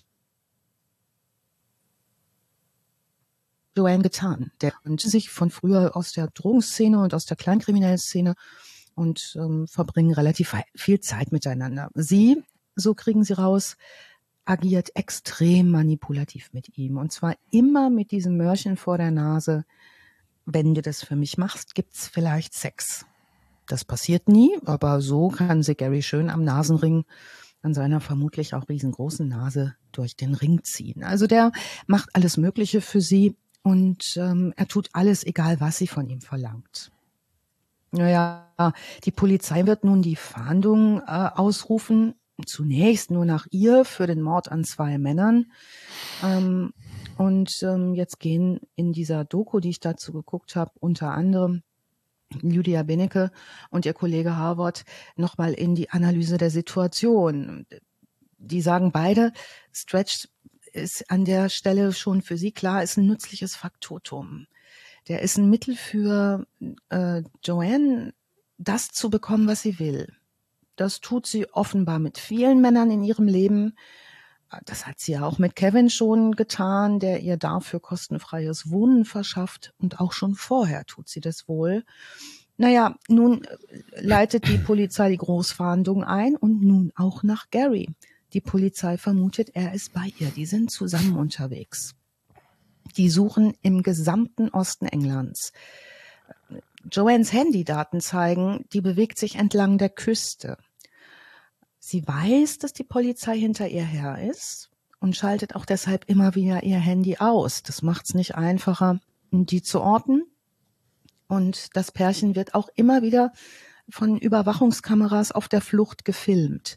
Joanne getan. Der kannte sich von früher aus der Drogenszene und aus der kleinkriminellen Szene und ähm, verbringen relativ viel Zeit miteinander. Sie, so kriegen sie raus, agiert extrem manipulativ mit ihm. Und zwar immer mit diesem Mörchen vor der Nase: Wenn du das für mich machst, gibt's vielleicht Sex. Das passiert nie, aber so kann sie Gary schön am Nasenring an seiner vermutlich auch riesengroßen Nase durch den Ring ziehen. Also der macht alles Mögliche für sie und ähm, er tut alles, egal was sie von ihm verlangt. Naja, die Polizei wird nun die Fahndung äh, ausrufen, zunächst nur nach ihr für den Mord an zwei Männern. Ähm, und ähm, jetzt gehen in dieser Doku, die ich dazu geguckt habe, unter anderem Lydia Benecke und ihr Kollege Harvard nochmal in die Analyse der Situation. Die sagen beide, Stretch ist an der Stelle schon für sie klar, ist ein nützliches Faktotum. Der ist ein Mittel für äh, Joanne, das zu bekommen, was sie will. Das tut sie offenbar mit vielen Männern in ihrem Leben. Das hat sie ja auch mit Kevin schon getan, der ihr dafür kostenfreies Wohnen verschafft. Und auch schon vorher tut sie das wohl. Naja, nun leitet die Polizei die Großfahndung ein und nun auch nach Gary. Die Polizei vermutet, er ist bei ihr. Die sind zusammen unterwegs. Die suchen im gesamten Osten Englands. Joannes Handydaten zeigen, die bewegt sich entlang der Küste. Sie weiß, dass die Polizei hinter ihr her ist und schaltet auch deshalb immer wieder ihr Handy aus. Das macht es nicht einfacher, die zu orten. Und das Pärchen wird auch immer wieder von Überwachungskameras auf der Flucht gefilmt.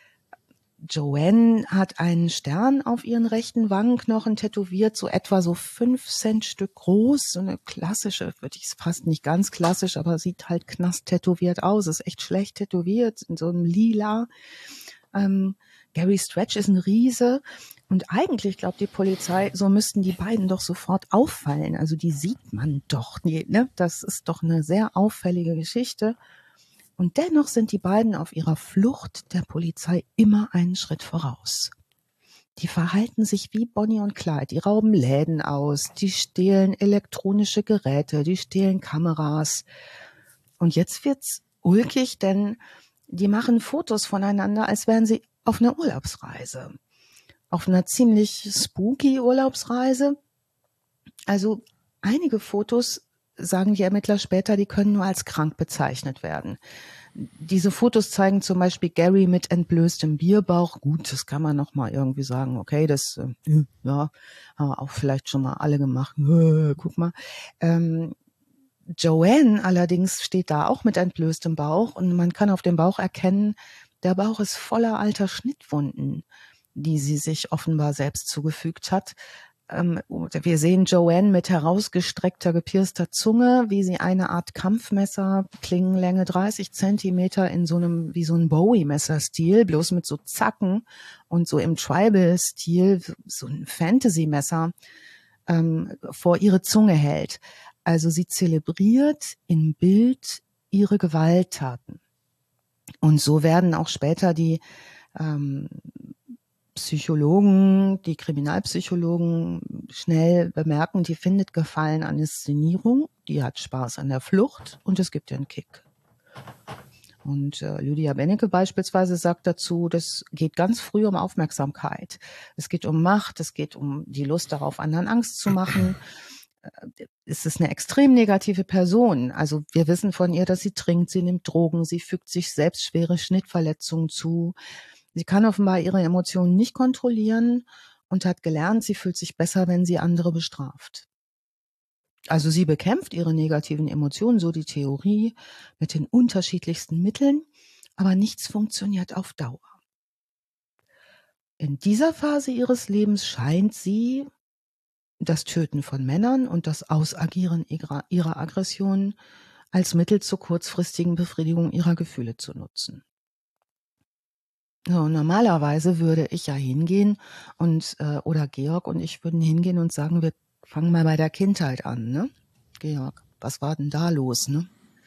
Joanne hat einen Stern auf ihren rechten Wangenknochen tätowiert, so etwa so fünf Cent Stück groß, so eine klassische, würde ich fast nicht ganz klassisch, aber sieht halt knast tätowiert aus, ist echt schlecht tätowiert, in so einem Lila. Ähm, Gary Stretch ist ein Riese und eigentlich glaubt die Polizei, so müssten die beiden doch sofort auffallen, also die sieht man doch, ne? Das ist doch eine sehr auffällige Geschichte. Und dennoch sind die beiden auf ihrer Flucht der Polizei immer einen Schritt voraus. Die verhalten sich wie Bonnie und Clyde. Die rauben Läden aus, die stehlen elektronische Geräte, die stehlen Kameras. Und jetzt wird's ulkig, denn die machen Fotos voneinander, als wären sie auf einer Urlaubsreise. Auf einer ziemlich spooky Urlaubsreise. Also einige Fotos, sagen die Ermittler später, die können nur als krank bezeichnet werden. Diese Fotos zeigen zum Beispiel Gary mit entblößtem Bierbauch. Gut, das kann man noch mal irgendwie sagen. Okay, das äh, ja, haben wir auch vielleicht schon mal alle gemacht. Äh, guck mal. Ähm, Joanne allerdings steht da auch mit entblößtem Bauch und man kann auf dem Bauch erkennen, der Bauch ist voller alter Schnittwunden, die sie sich offenbar selbst zugefügt hat. Wir sehen Joanne mit herausgestreckter, gepierster Zunge, wie sie eine Art Kampfmesser, Klingenlänge dreißig Zentimeter in so einem, wie so ein Bowie-Messer-Stil, bloß mit so Zacken und so im Tribal-Stil, so ein Fantasy-Messer, ähm, vor ihre Zunge hält. Also sie zelebriert im Bild ihre Gewalttaten. Und so werden auch später die ähm, Psychologen, die Kriminalpsychologen schnell bemerken, die findet Gefallen an Inszenierung, die hat Spaß an der Flucht und es gibt ihr einen Kick. Und äh, Lydia Benecke beispielsweise sagt dazu, das geht ganz früh um Aufmerksamkeit. Es geht um Macht, es geht um die Lust darauf, anderen Angst zu machen. Es ist eine extrem negative Person. Also wir wissen von ihr, dass sie trinkt, sie nimmt Drogen, sie fügt sich selbst schwere Schnittverletzungen zu. Sie kann offenbar ihre Emotionen nicht kontrollieren und hat gelernt, sie fühlt sich besser, wenn sie andere bestraft. Also sie bekämpft ihre negativen Emotionen, so die Theorie, mit den unterschiedlichsten Mitteln, aber nichts funktioniert auf Dauer. In dieser Phase ihres Lebens scheint sie das Töten von Männern und das Ausagieren ihrer, ihrer Aggressionen als Mittel zur kurzfristigen Befriedigung ihrer Gefühle zu nutzen. So, normalerweise würde ich ja hingehen und äh, oder Georg und ich würden hingehen und sagen, wir fangen mal bei der Kindheit an, ne? Georg, was war denn da los, ne?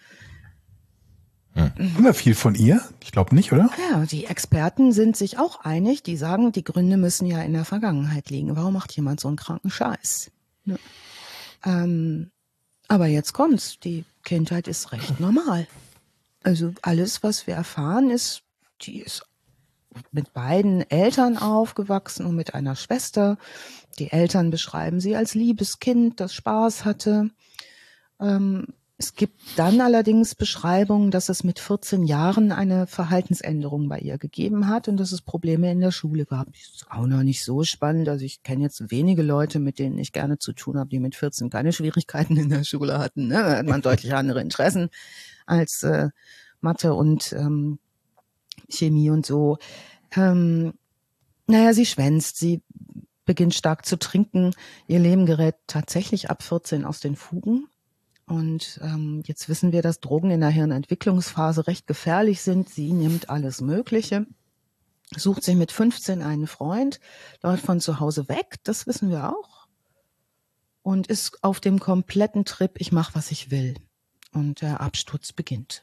Hm. Haben wir viel von ihr? Ich glaube nicht, oder? Ja, die Experten sind sich auch einig, die sagen, die Gründe müssen ja in der Vergangenheit liegen. Warum macht jemand so einen kranken Scheiß? Ne? Ähm, aber jetzt kommt's, die Kindheit ist recht normal. Also alles, was wir erfahren, ist, die ist mit beiden Eltern aufgewachsen und mit einer Schwester. Die Eltern beschreiben sie als liebes Kind, das Spaß hatte. Ähm, es gibt dann allerdings Beschreibungen, dass es mit vierzehn Jahren eine Verhaltensänderung bei ihr gegeben hat und dass es Probleme in der Schule gab. Das ist auch noch nicht so spannend. Also ich kenne jetzt wenige Leute, mit denen ich gerne zu tun habe, die mit vierzehn keine Schwierigkeiten in der Schule hatten. Ne? Da hat man deutlich andere Interessen als äh, Mathe und ähm, Chemie und so. Ähm, naja, sie schwänzt, sie beginnt stark zu trinken. Ihr Leben gerät tatsächlich ab vierzehn aus den Fugen. Und ähm, jetzt wissen wir, dass Drogen in der Hirnentwicklungsphase recht gefährlich sind. Sie nimmt alles Mögliche, sucht sich mit fünfzehn einen Freund, läuft von zu Hause weg, das wissen wir auch. Und ist auf dem kompletten Trip, ich mache, was ich will. Und der Absturz beginnt.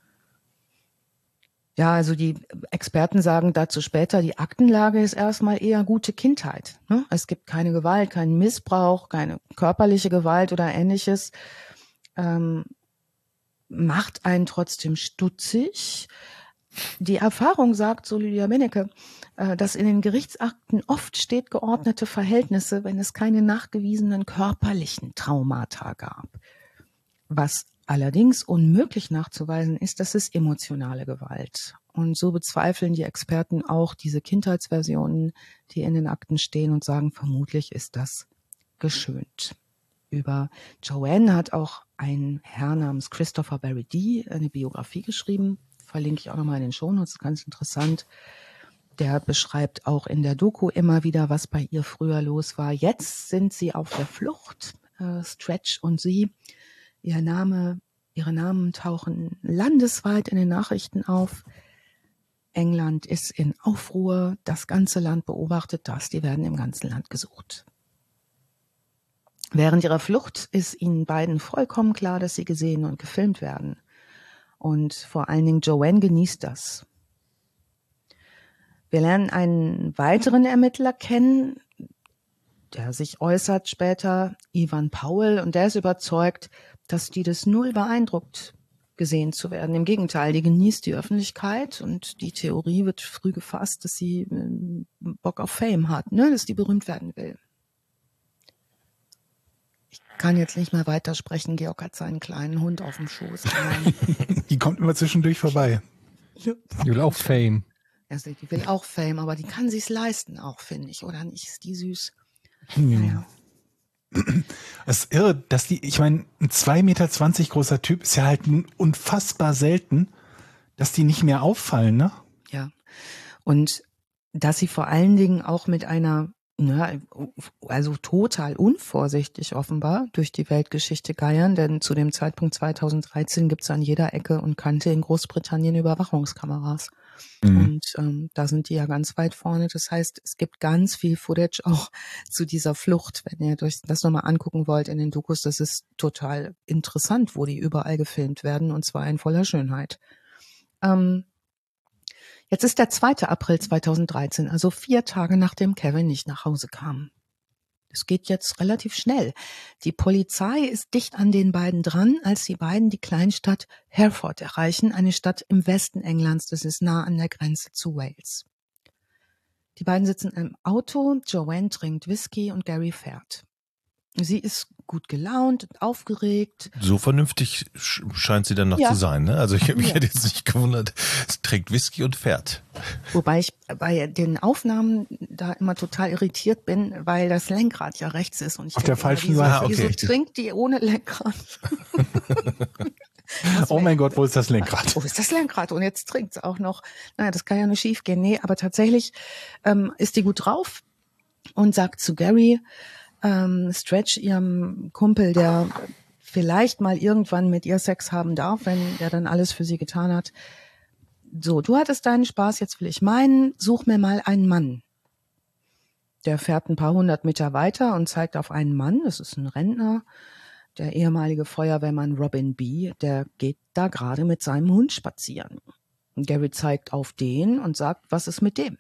Ja, also die Experten sagen dazu später, die Aktenlage ist erstmal eher gute Kindheit. Ne? Es gibt keine Gewalt, keinen Missbrauch, keine körperliche Gewalt oder Ähnliches. Ähm, macht einen trotzdem stutzig. Die Erfahrung sagt, so Lydia Benecke, äh, dass in den Gerichtsakten oft steht geordnete Verhältnisse, wenn es keine nachgewiesenen körperlichen Traumata gab. Was allerdings unmöglich nachzuweisen ist, das ist emotionale Gewalt. Und so bezweifeln die Experten auch diese Kindheitsversionen, die in den Akten stehen und sagen, vermutlich ist das geschönt. Über Joanne hat auch ein Herr namens Christopher Barry Dee eine Biografie geschrieben. Verlinke ich auch nochmal in den Shownotes, ist ganz interessant. Der beschreibt auch in der Doku immer wieder, was bei ihr früher los war. Jetzt sind sie auf der Flucht, äh, Stretch und sie. Ihr Name, ihre Namen tauchen landesweit in den Nachrichten auf. England ist in Aufruhr, das ganze Land beobachtet das, die werden im ganzen Land gesucht. Während ihrer Flucht ist ihnen beiden vollkommen klar, dass sie gesehen und gefilmt werden. Und vor allen Dingen Joanne genießt das. Wir lernen einen weiteren Ermittler kennen, der sich äußert später, Ivan Powell, und der ist überzeugt, dass die das null beeindruckt, gesehen zu werden. Im Gegenteil, die genießt die Öffentlichkeit und die Theorie wird früh gefasst, dass sie Bock auf Fame hat, ne, dass die berühmt werden will. Ich kann jetzt nicht mehr weitersprechen. Georg hat seinen kleinen Hund auf dem Schoß. Die kommt immer zwischendurch vorbei. Die will auch Fame. Also die will auch Fame, aber die kann sich's leisten auch, finde ich. Oder nicht? Ist die süß? Hm. Naja. Es ist irre, dass die, ich meine, ein zwei Meter zwanzig großer Typ ist ja halt unfassbar selten, dass die nicht mehr auffallen, ne? Ja. Und dass sie vor allen Dingen auch mit einer, ja, also total unvorsichtig offenbar durch die Weltgeschichte geiern, denn zu dem Zeitpunkt zweitausenddreizehn gibt es an jeder Ecke und Kante in Großbritannien Überwachungskameras. Mhm. Und ähm, da sind die ja ganz weit vorne. Das heißt, es gibt ganz viel Footage auch zu dieser Flucht. Wenn ihr euch das nochmal angucken wollt in den Dokus, das ist total interessant, wo die überall gefilmt werden, und zwar in voller Schönheit. Ähm, jetzt ist der zweite April zweitausenddreizehn, also vier Tage nachdem Kevin nicht nach Hause kam. Es geht jetzt relativ schnell. Die Polizei ist dicht an den beiden dran, als die beiden die Kleinstadt Hereford erreichen, eine Stadt im Westen Englands, das ist nah an der Grenze zu Wales. Die beiden sitzen im Auto, Joanne trinkt Whisky und Gary fährt. Sie ist gut gelaunt und aufgeregt. So vernünftig scheint sie dann noch ja. zu sein, ne? Also ich, mich ja. hätte jetzt nicht gewundert, sie trinkt Whisky und fährt. Wobei ich bei den Aufnahmen da immer total irritiert bin, weil das Lenkrad ja rechts ist. Und ich auf der falschen Seite. Ah, okay. Wieso trinkt die ohne Lenkrad? Oh mein Gott, wo ist das Lenkrad? Wo ist das Lenkrad? Und jetzt trinkt sie auch noch. Naja, das kann ja nicht schief gehen. Nee, aber tatsächlich ähm, ist die gut drauf und sagt zu Gary, ähm, Stretch, ihrem Kumpel, der vielleicht mal irgendwann mit ihr Sex haben darf, wenn er dann alles für sie getan hat. So, du hattest deinen Spaß, jetzt will ich meinen, such mir mal einen Mann. Der fährt ein paar hundert Meter weiter und zeigt auf einen Mann, das ist ein Rentner, der ehemalige Feuerwehrmann Robin B., der geht da gerade mit seinem Hund spazieren. Und Gary zeigt auf den und sagt, was ist mit dem?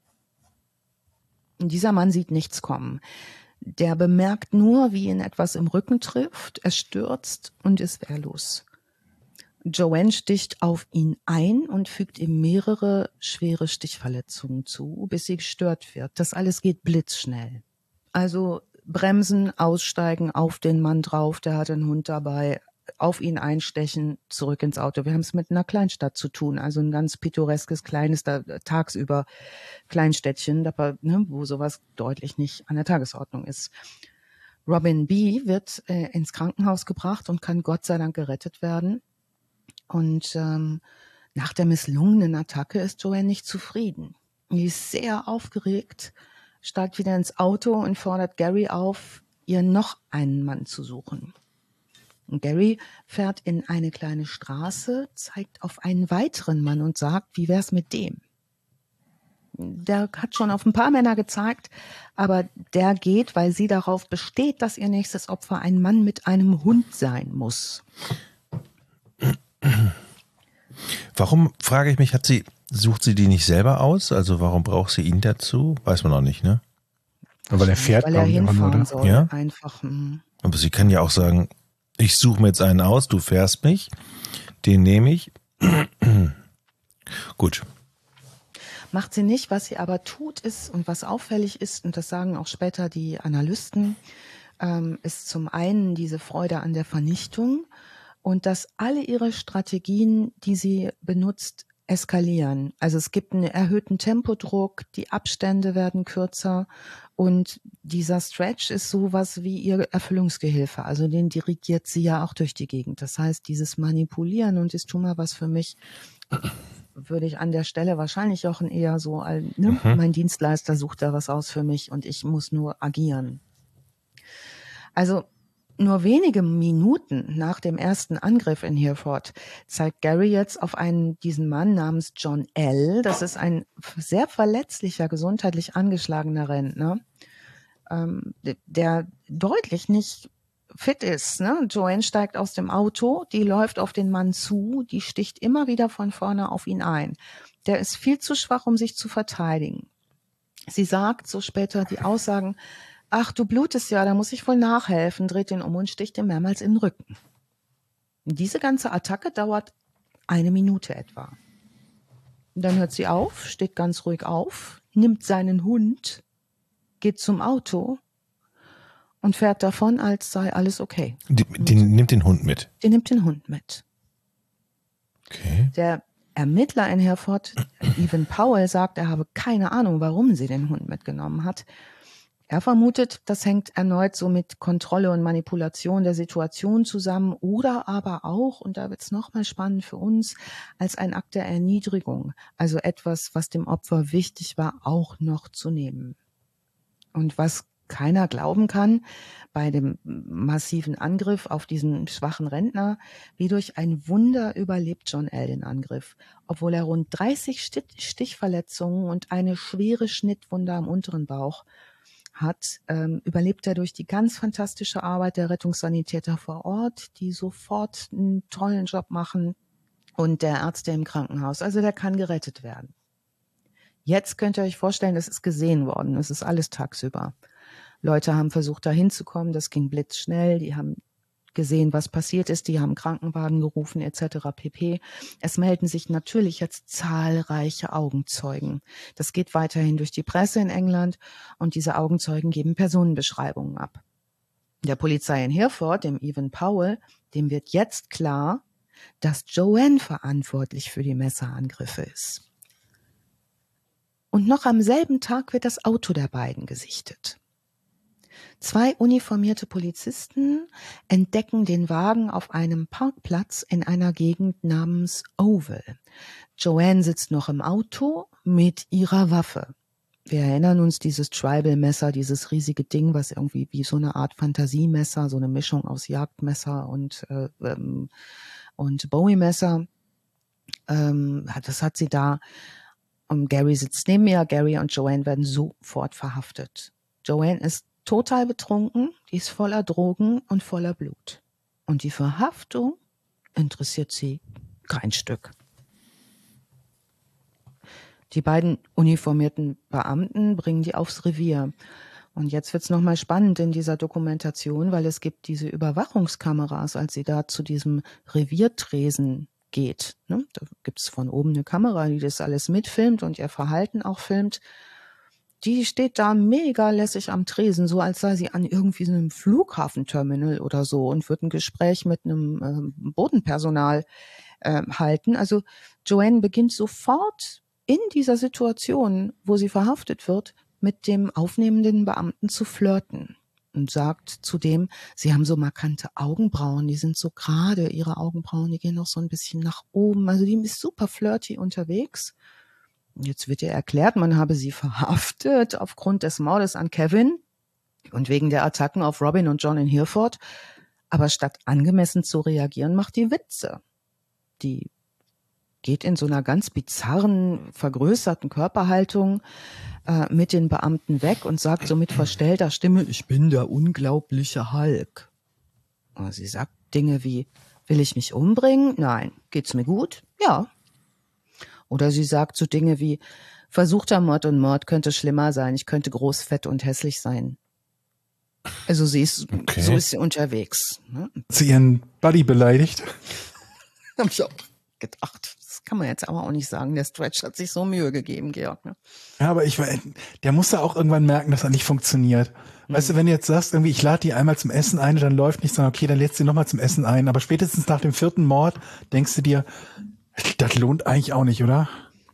Und dieser Mann sieht nichts kommen. Der bemerkt nur, wie ihn etwas im Rücken trifft, er stürzt und ist wehrlos. Joanne sticht auf ihn ein und fügt ihm mehrere schwere Stichverletzungen zu, bis sie gestört wird. Das alles geht blitzschnell. Also bremsen, aussteigen, auf den Mann drauf, der hat einen Hund dabei, auf ihn einstechen, zurück ins Auto. Wir haben es mit einer Kleinstadt zu tun, also ein ganz pittoreskes, kleines, da, tagsüber Kleinstädtchen, da, ne, wo sowas deutlich nicht an der Tagesordnung ist. Robin B. wird äh, ins Krankenhaus gebracht und kann Gott sei Dank gerettet werden. Und ähm, nach der misslungenen Attacke ist Joanne nicht zufrieden. Die ist sehr aufgeregt, steigt wieder ins Auto und fordert Gary auf, ihr noch einen Mann zu suchen. Und Gary fährt in eine kleine Straße, zeigt auf einen weiteren Mann und sagt, wie wär's mit dem? Der hat schon auf ein paar Männer gezeigt, aber der geht, weil sie darauf besteht, dass ihr nächstes Opfer ein Mann mit einem Hund sein muss. Warum, frage ich mich, hat sie, sucht sie die nicht selber aus? Also warum braucht sie ihn dazu? Weiß man noch nicht, ne? Weil er fährt, weil er glaube ich, immer nur, hinfahren oder? soll, Ja? einfach. Mh. Aber sie kann ja auch sagen, ich suche mir jetzt einen aus, du fährst mich, den nehme ich. Gut. Macht sie nicht. Was sie aber tut ist und was auffällig ist, und das sagen auch später die Analysten, ähm, ist zum einen diese Freude an der Vernichtung und dass alle ihre Strategien, die sie benutzt, eskalieren. Also es gibt einen erhöhten Tempodruck, die Abstände werden kürzer und dieser Stretch ist sowas wie ihr Erfüllungsgehilfe. Also den dirigiert sie ja auch durch die Gegend. Das heißt, dieses Manipulieren und ist tu mal was für mich, würde ich an der Stelle wahrscheinlich auch eher so, ne, mhm. mein Dienstleister sucht da was aus für mich und ich muss nur agieren. Also nur wenige Minuten nach dem ersten Angriff in Hereford zeigt Gary jetzt auf einen, diesen Mann namens John L. Das ist ein sehr verletzlicher, gesundheitlich angeschlagener Rentner, ähm, der deutlich nicht fit ist. Ne? Joanne steigt aus dem Auto, die läuft auf den Mann zu, die sticht immer wieder von vorne auf ihn ein. Der ist viel zu schwach, um sich zu verteidigen. Sie sagt so später die Aussagen, ach, du blutest ja, da muss ich wohl nachhelfen, dreht ihn um und sticht ihm mehrmals in den Rücken. Diese ganze Attacke dauert eine Minute etwa. Dann hört sie auf, steht ganz ruhig auf, nimmt seinen Hund, geht zum Auto und fährt davon, als sei alles okay. Die, die nimmt den Hund mit? Die nimmt den Hund mit. Okay. Der Ermittler in Hereford, Evan Powell, sagt, er habe keine Ahnung, warum sie den Hund mitgenommen hat. Er vermutet, das hängt erneut so mit Kontrolle und Manipulation der Situation zusammen oder aber auch, und da wird es nochmal spannend für uns, als ein Akt der Erniedrigung, also etwas, was dem Opfer wichtig war, auch noch zu nehmen. Und was keiner glauben kann, bei dem massiven Angriff auf diesen schwachen Rentner, wie durch ein Wunder überlebt John L. den Angriff, obwohl er rund dreißig Stichverletzungen und eine schwere Schnittwunde am unteren Bauch hat, ähm, überlebt er durch die ganz fantastische Arbeit der Rettungssanitäter vor Ort, die sofort einen tollen Job machen und der Ärzte im Krankenhaus. Also der kann gerettet werden. Jetzt könnt ihr euch vorstellen, das ist gesehen worden. Es ist alles tagsüber. Leute haben versucht, da hinzukommen. Das ging blitzschnell. Die haben gesehen, was passiert ist. Die haben Krankenwagen gerufen et cetera pp. Es melden sich natürlich jetzt zahlreiche Augenzeugen. Das geht weiterhin durch die Presse in England und diese Augenzeugen geben Personenbeschreibungen ab. Der Polizei in Hereford, dem Evan Powell, dem wird jetzt klar, dass Joanne verantwortlich für die Messerangriffe ist. Und noch am selben Tag wird das Auto der beiden gesichtet. Zwei uniformierte Polizisten entdecken den Wagen auf einem Parkplatz in einer Gegend namens Oval. Joanne sitzt noch im Auto mit ihrer Waffe. Wir erinnern uns, dieses Tribal-Messer, dieses riesige Ding, was irgendwie wie so eine Art Fantasiemesser, so eine Mischung aus Jagdmesser und, äh, ähm, und Bowie-Messer, ähm, das hat sie da. Und Gary sitzt neben ihr, Gary und Joanne werden sofort verhaftet. Joanne ist total betrunken, die ist voller Drogen und voller Blut. Und die Verhaftung interessiert sie kein Stück. Die beiden uniformierten Beamten bringen die aufs Revier. Und jetzt wird's nochmal spannend in dieser Dokumentation, weil es gibt diese Überwachungskameras, als sie da zu diesem Reviertresen geht. Ne? Da gibt's von oben eine Kamera, die das alles mitfilmt und ihr Verhalten auch filmt. Die steht da mega lässig am Tresen, so als sei sie an irgendwie so einem Flughafenterminal oder so und wird ein Gespräch mit einem äh, Bodenpersonal äh, halten. Also Joanne beginnt sofort in dieser Situation, wo sie verhaftet wird, mit dem aufnehmenden Beamten zu flirten und sagt zudem, sie haben so markante Augenbrauen, die sind so gerade, ihre Augenbrauen, die gehen noch so ein bisschen nach oben. Also die ist super flirty unterwegs. Jetzt wird ihr erklärt, man habe sie verhaftet aufgrund des Mordes an Kevin und wegen der Attacken auf Robin und John in Hereford. Aber statt angemessen zu reagieren, macht die Witze. Die geht in so einer ganz bizarren, vergrößerten Körperhaltung äh, mit den Beamten weg und sagt so mit verstellter Stimme, ich bin der unglaubliche Hulk. Und sie sagt Dinge wie, will ich mich umbringen? Nein. Geht's mir gut? Ja. Oder sie sagt so Dinge wie, versuchter Mord und Mord könnte schlimmer sein, ich könnte groß, fett und hässlich sein. Also sie ist, Okay. so ist sie unterwegs. Ne? Sie ihren Buddy beleidigt? Hab ich auch gedacht. Das kann man jetzt aber auch nicht sagen. Der Stretch hat sich so Mühe gegeben, Georg. Ne? Ja, aber ich, der muss da auch irgendwann merken, dass er nicht funktioniert. Weißt du, wenn du jetzt sagst, irgendwie, ich lade die einmal zum Essen ein, dann läuft nicht, sondern okay, dann lädst du die nochmal zum Essen ein. Aber spätestens nach dem vierten Mord denkst du dir, das lohnt eigentlich auch nicht, oder?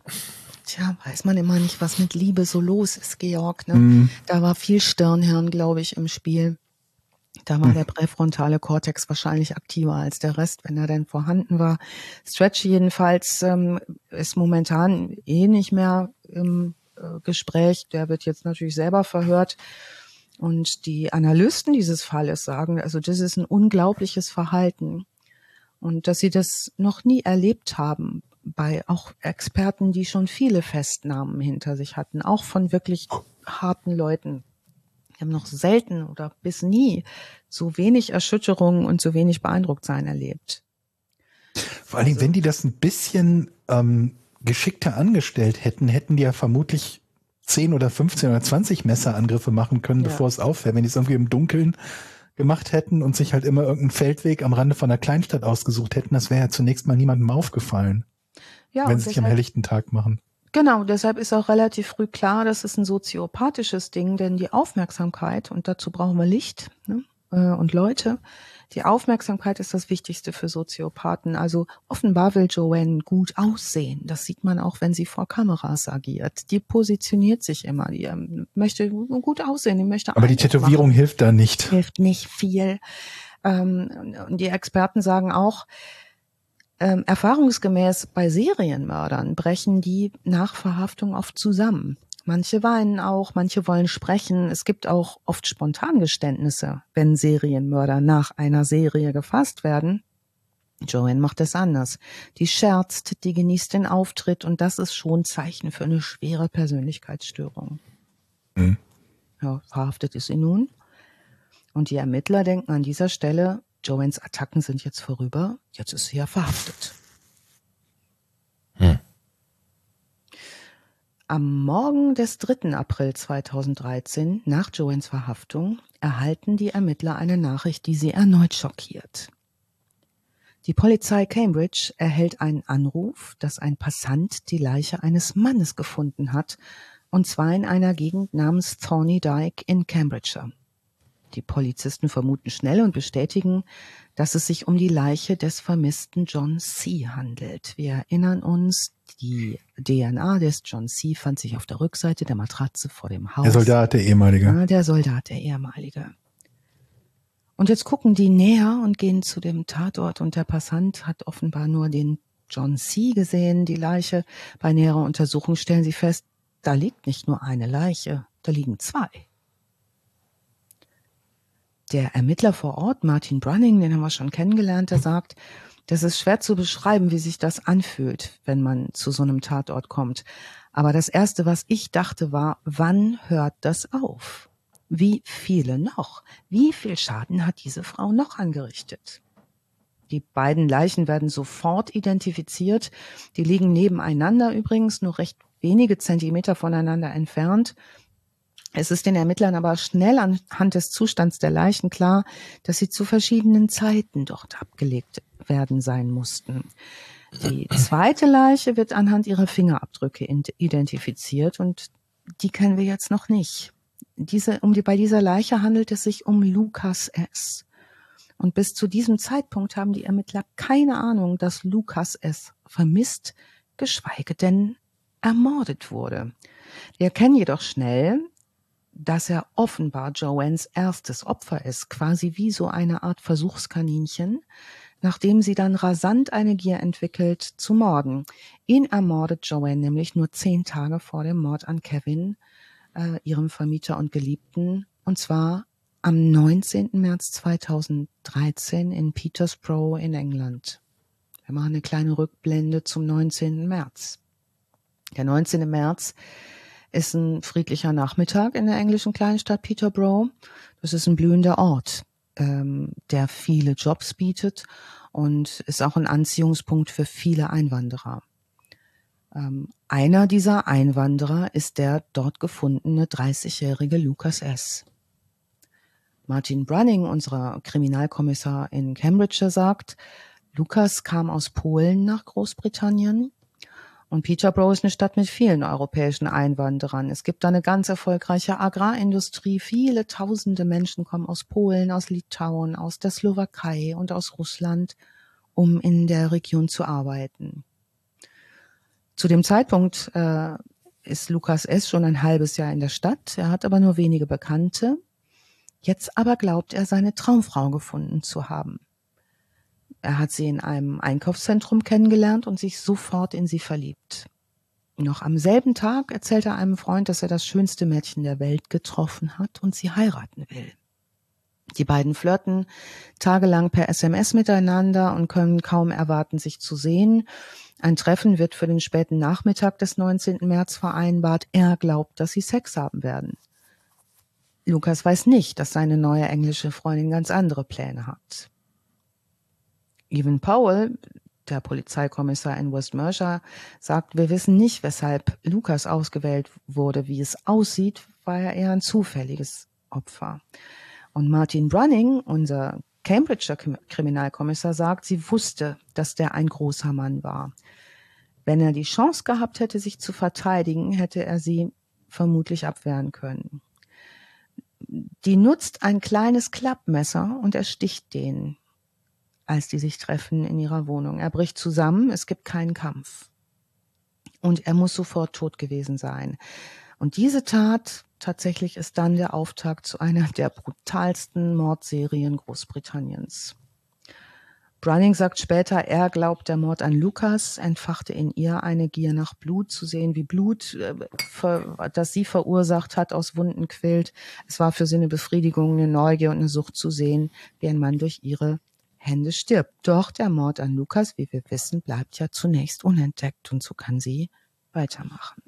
Tja, weiß man immer nicht, was mit Liebe so los ist, Georg. Ne? Mhm. Da war viel Stirnhirn, glaube ich, im Spiel. Da war Mhm. der präfrontale Kortex wahrscheinlich aktiver als der Rest, wenn er denn vorhanden war. Stretch jedenfalls ähm, ist momentan eh nicht mehr im äh, Gespräch. Der wird jetzt natürlich selber verhört. Und die Analysten dieses Falles sagen, also das ist ein unglaubliches Verhalten. Und dass sie das noch nie erlebt haben bei auch Experten, die schon viele Festnahmen hinter sich hatten, auch von wirklich harten Leuten. Die haben noch selten oder bis nie so wenig Erschütterungen und so wenig Beeindrucktsein erlebt. Vor allen Dingen, Also- wenn die das ein bisschen ähm, geschickter angestellt hätten, hätten die ja vermutlich zehn oder fünfzehn oder zwanzig Messerangriffe machen können, Ja. bevor es auffällt. Wenn die es irgendwie im Dunkeln gemacht hätten und sich halt immer irgendeinen Feldweg am Rande von einer Kleinstadt ausgesucht hätten, das wäre ja zunächst mal niemandem aufgefallen, Ja, wenn und sie sich am deshalb- helllichten Tag machen. Genau, deshalb ist auch relativ früh klar, das ist ein soziopathisches Ding, denn die Aufmerksamkeit, und dazu brauchen wir Licht, ne, äh, und Leute, die Aufmerksamkeit ist das Wichtigste für Soziopathen. Also offenbar will Joanne gut aussehen. Das sieht man auch, wenn sie vor Kameras agiert. Die positioniert sich immer, die ähm, möchte gut aussehen, die möchte Aber die Eindruck Tätowierung machen. hilft da nicht. Hilft nicht viel. Ähm, und die Experten sagen auch, Ähm, erfahrungsgemäß bei Serienmördern brechen die nach Verhaftung oft zusammen. Manche weinen auch, manche wollen sprechen. Es gibt auch oft Spontangeständnisse, wenn Serienmörder nach einer Serie gefasst werden. Joanne macht es anders. Die scherzt, die genießt den Auftritt und das ist schon Zeichen für eine schwere Persönlichkeitsstörung. Mhm. Ja, verhaftet ist sie nun. Und die Ermittler denken an dieser Stelle, Joannes Attacken sind jetzt vorüber, jetzt ist sie ja verhaftet. Hm. Am Morgen des dritten April zweitausenddreizehn, nach Joannes Verhaftung, erhalten die Ermittler eine Nachricht, die sie erneut schockiert. Die Polizei Cambridge erhält einen Anruf, dass ein Passant die Leiche eines Mannes gefunden hat, und zwar in einer Gegend namens Thorny Dyke in Cambridgeshire. Die Polizisten vermuten schnell und bestätigen, dass es sich um die Leiche des vermissten John C. handelt. Wir erinnern uns, die D N A des John C. fand sich auf der Rückseite der Matratze vor dem Haus. Der Soldat, der ehemalige. Ja, der Soldat, der ehemalige. Und jetzt gucken die näher und gehen zu dem Tatort und der Passant hat offenbar nur den John C. gesehen, die Leiche. Bei näherer Untersuchung stellen sie fest, da liegt nicht nur eine Leiche, da liegen zwei. Der Ermittler vor Ort, Martin Brunning, den haben wir schon kennengelernt, der sagt, das ist schwer zu beschreiben, wie sich das anfühlt, wenn man zu so einem Tatort kommt. Aber das Erste, was ich dachte, war, wann hört das auf? Wie viele noch? Wie viel Schaden hat diese Frau noch angerichtet? Die beiden Leichen werden sofort identifiziert. Die liegen nebeneinander übrigens, nur recht wenige Zentimeter voneinander entfernt. Es ist den Ermittlern aber schnell anhand des Zustands der Leichen klar, dass sie zu verschiedenen Zeiten dort abgelegt werden sein mussten. Die zweite Leiche wird anhand ihrer Fingerabdrücke identifiziert und die kennen wir jetzt noch nicht. Diese, um die, bei dieser Leiche handelt es sich um Lucas S. Und bis zu diesem Zeitpunkt haben die Ermittler keine Ahnung, dass Lucas S. vermisst, geschweige denn ermordet wurde. Wir erkennen jedoch schnell, dass er offenbar Joannes erstes Opfer ist, quasi wie so eine Art Versuchskaninchen, nachdem sie dann rasant eine Gier entwickelt, zu morden. Ihn ermordet Joanne nämlich nur zehn Tage vor dem Mord an Kevin, äh, ihrem Vermieter und Geliebten, und zwar am neunzehnten März zweitausenddreizehn in Peterborough in England. Wir machen eine kleine Rückblende zum neunzehnten März. Der neunzehnte März ist ein friedlicher Nachmittag in der englischen Kleinstadt Peterborough. Das ist ein blühender Ort, ähm, der viele Jobs bietet und ist auch ein Anziehungspunkt für viele Einwanderer. Ähm, einer dieser Einwanderer ist der dort gefundene dreißigjährige Lucas S. Martin Brunning, unser Kriminalkommissar in Cambridgeshire, sagt, Lucas kam aus Polen nach Großbritannien. Und Peterborough ist eine Stadt mit vielen europäischen Einwanderern. Es gibt da eine ganz erfolgreiche Agrarindustrie. Viele tausende Menschen kommen aus Polen, aus Litauen, aus der Slowakei und aus Russland, um in der Region zu arbeiten. Zu dem Zeitpunkt äh, ist Lucas S. schon ein halbes Jahr in der Stadt. Er hat aber nur wenige Bekannte. Jetzt aber glaubt er, seine Traumfrau gefunden zu haben. Er hat sie in einem Einkaufszentrum kennengelernt und sich sofort in sie verliebt. Noch am selben Tag erzählt er einem Freund, dass er das schönste Mädchen der Welt getroffen hat und sie heiraten will. Die beiden flirten tagelang per S M S miteinander und können kaum erwarten, sich zu sehen. Ein Treffen wird für den späten Nachmittag des neunzehnten März vereinbart. Er glaubt, dass sie Sex haben werden. Lucas weiß nicht, dass seine neue englische Freundin ganz andere Pläne hat. Evan Powell, der Polizeikommissar in West Mercia, sagt, wir wissen nicht, weshalb Lucas ausgewählt wurde. Wie es aussieht, war er eher ein zufälliges Opfer. Und Martin Brunning, unser Cambridgeshire Kriminalkommissar, sagt, sie wusste, dass der ein großer Mann war. Wenn er die Chance gehabt hätte, sich zu verteidigen, hätte er sie vermutlich abwehren können. Die nutzt ein kleines Klappmesser und ersticht den, als die sich treffen in ihrer Wohnung. Er bricht zusammen, es gibt keinen Kampf. Und er muss sofort tot gewesen sein. Und diese Tat tatsächlich ist dann der Auftakt zu einer der brutalsten Mordserien Großbritanniens. Brunning sagt später, er glaubt, der Mord an Lucas entfachte in ihr eine Gier nach Blut, zu sehen, wie Blut, das sie verursacht hat, aus Wunden quillt. Es war für sie eine Befriedigung, eine Neugier und eine Sucht zu sehen, wie ein Mann durch ihre Hände stirbt. Doch der Mord an Lucas, wie wir wissen, bleibt ja zunächst unentdeckt und so kann sie weitermachen.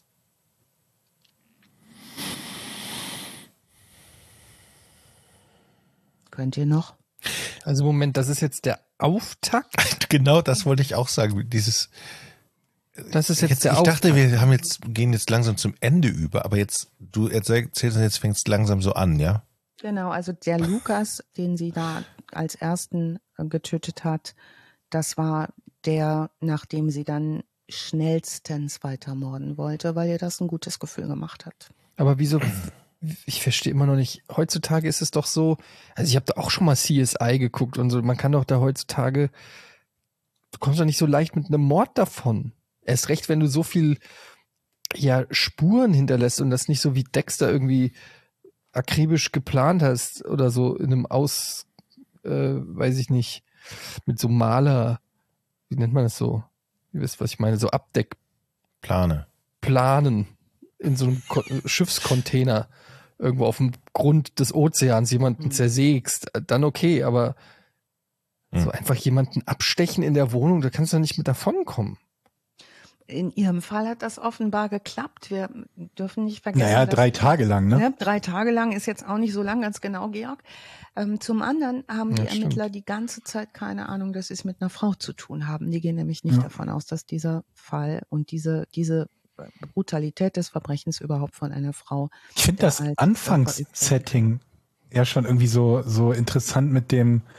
Könnt ihr noch? Also Moment, das ist jetzt der Auftakt? Genau, das wollte ich auch sagen. Dieses. Das ist jetzt, jetzt der ich Auftakt. dachte, wir haben jetzt, gehen jetzt langsam zum Ende über, aber jetzt, du erzählst uns, jetzt fängt es langsam so an, ja? Genau, also der Lucas, den sie da als ersten getötet hat, das war der, nachdem sie dann schnellstens weitermorden wollte, weil ihr das ein gutes Gefühl gemacht hat. Aber wieso, ich verstehe immer noch nicht, heutzutage ist es doch so, also ich habe da auch schon mal C S I geguckt und so, man kann doch da heutzutage, du kommst doch nicht so leicht mit einem Mord davon. Erst recht, wenn du so viel ja Spuren hinterlässt und das nicht so wie Dexter irgendwie akribisch geplant hast oder so in einem Aus, äh, weiß ich nicht, mit so Maler, wie nennt man das so? Ihr wisst, was ich meine, so Abdeckplane. Planen in so einem Ko- Schiffscontainer irgendwo auf dem Grund des Ozeans jemanden mhm. zersägst, dann okay, aber mhm. so einfach jemanden abstechen in der Wohnung, da kannst du doch nicht mit davonkommen. In ihrem Fall hat das offenbar geklappt. Wir dürfen nicht vergessen. Naja, drei dass, Tage lang, ne? ne? Drei Tage lang ist jetzt auch nicht so lang, ganz genau, Georg. Ähm, zum anderen haben Ja, die Ermittler stimmt. die ganze Zeit keine Ahnung, dass sie es mit einer Frau zu tun haben. Die gehen nämlich nicht Ja. davon aus, dass dieser Fall und diese, diese Brutalität des Verbrechens überhaupt von einer Frau. Ich finde das als Anfangssetting ja schon irgendwie so, so interessant mit dem,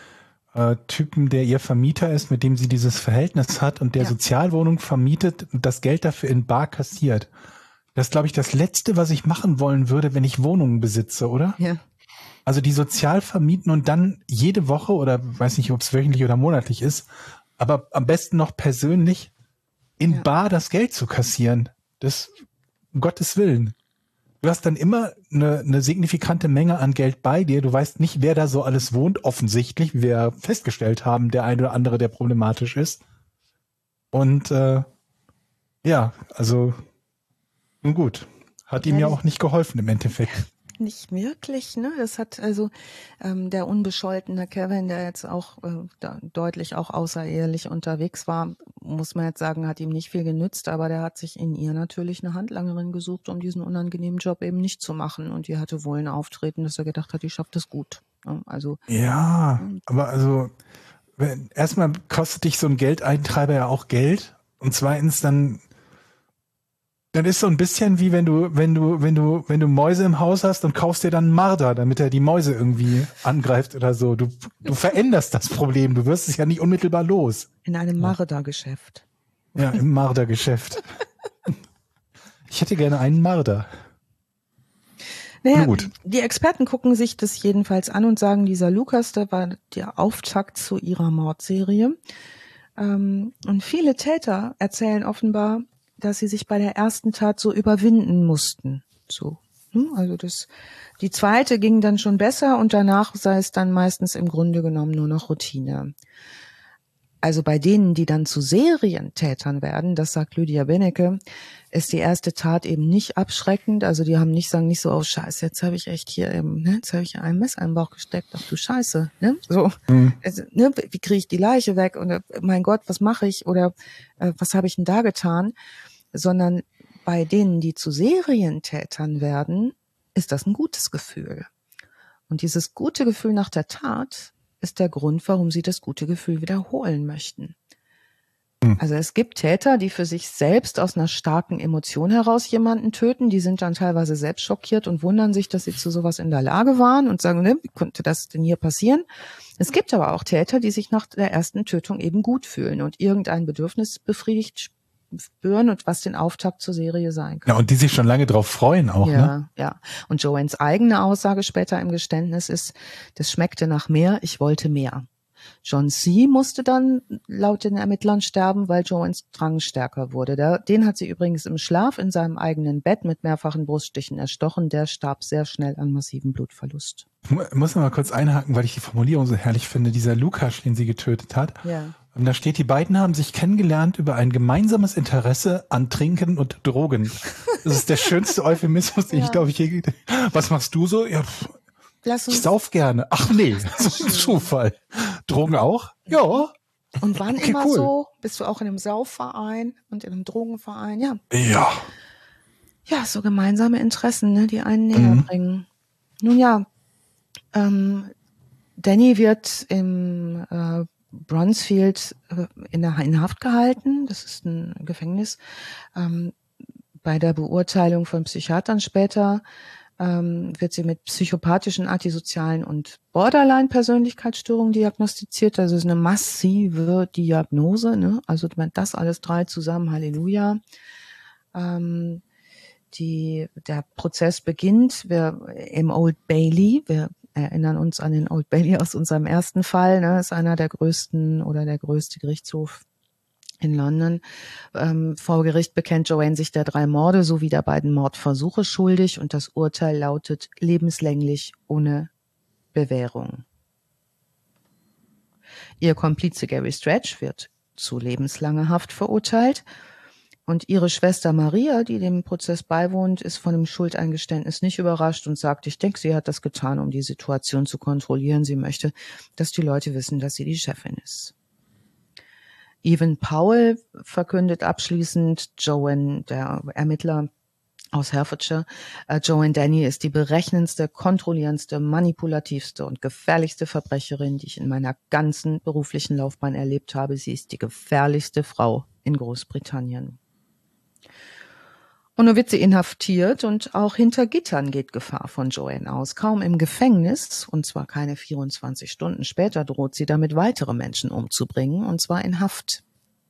äh, Typen, der ihr Vermieter ist, mit dem sie dieses Verhältnis hat und der Ja. Sozialwohnung vermietet und das Geld dafür in bar kassiert. Das ist, glaube ich, das Letzte, was ich machen wollen würde, wenn ich Wohnungen besitze, oder? Ja. Also die sozial vermieten und dann jede Woche oder weiß nicht, ob es wöchentlich oder monatlich ist, aber am besten noch persönlich in Ja. bar das Geld zu kassieren. Das, um Gottes Willen. Du hast dann immer eine, eine signifikante Menge an Geld bei dir. Du weißt nicht, wer da so alles wohnt, offensichtlich, wie wir festgestellt haben, der eine oder andere, der problematisch ist. Und äh, ja, also nun gut. Hat ihm Ja, ja die- auch nicht geholfen im Endeffekt. Nicht wirklich, ne? Das hat also ähm, der unbescholtene Kevin, der jetzt auch äh, da deutlich auch außerehelich unterwegs war, muss man jetzt sagen, hat ihm nicht viel genützt, aber der hat sich in ihr natürlich eine Handlangerin gesucht, um diesen unangenehmen Job eben nicht zu machen. Und die hatte wohl ein Auftreten, dass er gedacht hat, die schafft es gut. Ja, also Ja, aber also wenn, erstmal kostet dich so ein Geldeintreiber ja auch Geld und zweitens dann dann ist so ein bisschen wie wenn du wenn du wenn du wenn du Mäuse im Haus hast und kaufst dir dann einen Marder, damit er die Mäuse irgendwie angreift oder so. Du du veränderst das Problem, du wirst es ja nicht unmittelbar los. in einem Marder-Geschäft. Ja, im Mardergeschäft. Ich hätte gerne einen Marder. Naja, Na gut. die Experten gucken sich das jedenfalls an und sagen, dieser Lukas, der war der Auftakt zu ihrer Mordserie. Ähm, und viele Täter erzählen offenbar, dass sie sich bei der ersten Tat so überwinden mussten. So, hm, also das, die zweite ging dann schon besser und danach sei es dann meistens im Grunde genommen nur noch Routine. Also bei denen, die dann zu Serientätern werden, das sagt Lydia Benecke, ist die erste Tat eben nicht abschreckend. Also die haben nicht, sagen nicht so, oh Scheiße, jetzt habe ich echt hier, eben, ne, jetzt habe ich ein Messer im Bauch gesteckt, ach du Scheiße, ne, so, Mhm. also, ne, wie kriege ich die Leiche weg oder mein Gott, was mache ich oder äh, was habe ich denn da getan? Sondern bei denen, die zu Serientätern werden, ist das ein gutes Gefühl. Und dieses gute Gefühl nach der Tat ist der Grund, warum sie das gute Gefühl wiederholen möchten. Also es gibt Täter, die für sich selbst aus einer starken Emotion heraus jemanden töten. Die sind dann teilweise selbst schockiert und wundern sich, dass sie zu sowas in der Lage waren und sagen, ne, wie konnte das denn hier passieren? Es gibt aber auch Täter, die sich nach der ersten Tötung eben gut fühlen und irgendein Bedürfnis befriedigt spüren und was den Auftakt zur Serie sein kann. Ja, und die sich schon lange drauf freuen auch, ja, ne? ja. Und Joannes eigene Aussage später im Geständnis ist, das schmeckte nach mehr, ich wollte mehr. John C. musste dann laut den Ermittlern sterben, weil Joannes Drang stärker wurde. Der, den hat sie übrigens im Schlaf in seinem eigenen Bett mit mehrfachen Bruststichen erstochen. Der starb sehr schnell an massivem Blutverlust. Ich mu- muss noch mal kurz einhaken, weil ich die Formulierung so herrlich finde. Dieser Lukas, den sie getötet hat. Ja. Und da steht, die beiden haben sich kennengelernt über ein gemeinsames Interesse an Trinken und Drogen. Das ist der schönste Euphemismus, den Ja. ich glaube ich je. Was machst du so? Ja, pff, Lass ich uns, sauf gerne. Ach nee, das ist ein Zufall. Drogen auch? Ja. und wann Okay, immer cool. so? Bist du auch in einem Saufverein und in einem Drogenverein? Ja. Ja. Ja, so gemeinsame Interessen, ne, die einen näher Mhm. bringen. Nun ja, ähm, Danny wird im äh, Bronzefield äh, in, der, in Haft gehalten. Das ist ein Gefängnis. Ähm, bei der Beurteilung von Psychiatern später ähm, wird sie mit psychopathischen, antisozialen und Borderline-Persönlichkeitsstörungen diagnostiziert. Also es ist eine massive Diagnose. Ne? Also wenn das alles drei zusammen, Halleluja. Ähm, die, der Prozess beginnt wir, im Old Bailey. Wir erinnern uns an den Old Bailey aus unserem ersten Fall. Ne? Ist einer der größten oder der größte Gerichtshof in London. Ähm, vor Gericht bekennt Joanne sich der drei Morde sowie der beiden Mordversuche schuldig und das Urteil lautet lebenslänglich ohne Bewährung. Ihr Komplize Gary Stretch wird zu lebenslanger Haft verurteilt. Und ihre Schwester Maria, die dem Prozess beiwohnt, ist von dem Schuldeingeständnis nicht überrascht und sagt, ich denke, sie hat das getan, um die Situation zu kontrollieren. Sie möchte, dass die Leute wissen, dass sie die Chefin ist. Evan Powell verkündet abschließend, Joanne, der Ermittler aus Hertfordshire, äh, Joanne Danny ist die berechnendste, kontrollierendste, manipulativste und gefährlichste Verbrecherin, die ich in meiner ganzen beruflichen Laufbahn erlebt habe. Sie ist die gefährlichste Frau in Großbritannien. Und nun wird sie inhaftiert und auch hinter Gittern geht Gefahr von Joanne aus. Kaum im Gefängnis, und zwar keine vierundzwanzig Stunden später, droht sie damit, weitere Menschen umzubringen, und zwar in Haft.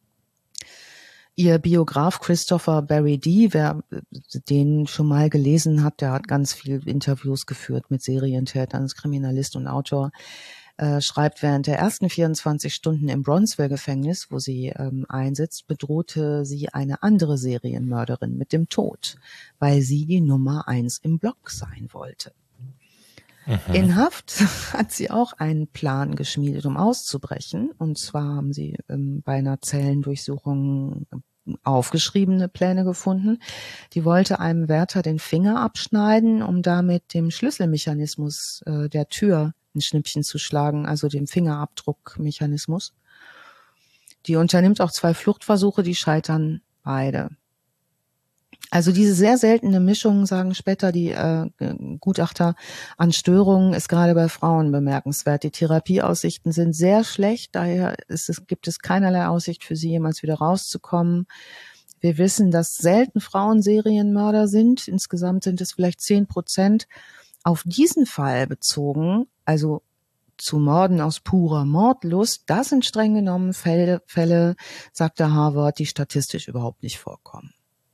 Ihr Biograf Christopher Barry Dee, wer den schon mal gelesen hat, der hat ganz viel Interviews geführt mit Serientätern, ist Kriminalist und Autor, äh, schreibt, während der ersten vierundzwanzig Stunden im Bronzeville-Gefängnis, wo sie ähm, einsitzt, bedrohte sie eine andere Serienmörderin mit dem Tod, weil sie die Nummer eins im Block sein wollte. Mhm. In Haft hat sie auch einen Plan geschmiedet, um auszubrechen. Und zwar haben sie ähm, bei einer Zellendurchsuchung aufgeschriebene Pläne gefunden. Die wollte einem Wärter den Finger abschneiden, um damit dem Schlüsselmechanismus äh, der Tür ein Schnippchen zu schlagen, also dem Fingerabdruckmechanismus. Die unternimmt auch zwei Fluchtversuche, die scheitern beide. Also diese sehr seltene Mischung, sagen später die äh, Gutachter, an Störungen ist gerade bei Frauen bemerkenswert. Die Therapieaussichten sind sehr schlecht, daher ist es, gibt es keinerlei Aussicht für sie, jemals wieder rauszukommen. Wir wissen, dass selten Frauen Serienmörder sind. Insgesamt sind es vielleicht zehn Prozent. Auf diesen Fall bezogen, also zu Morden aus purer Mordlust, das sind streng genommen Fälle, Fälle, sagte Harvard, die statistisch überhaupt nicht vorkommen.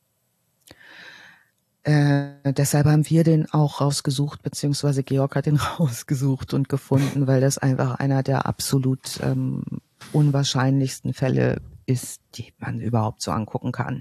Äh, deshalb haben wir den auch rausgesucht, beziehungsweise Georg hat den rausgesucht und gefunden, weil das einfach einer der absolut ähm, unwahrscheinlichsten Fälle ist, die man überhaupt so angucken kann.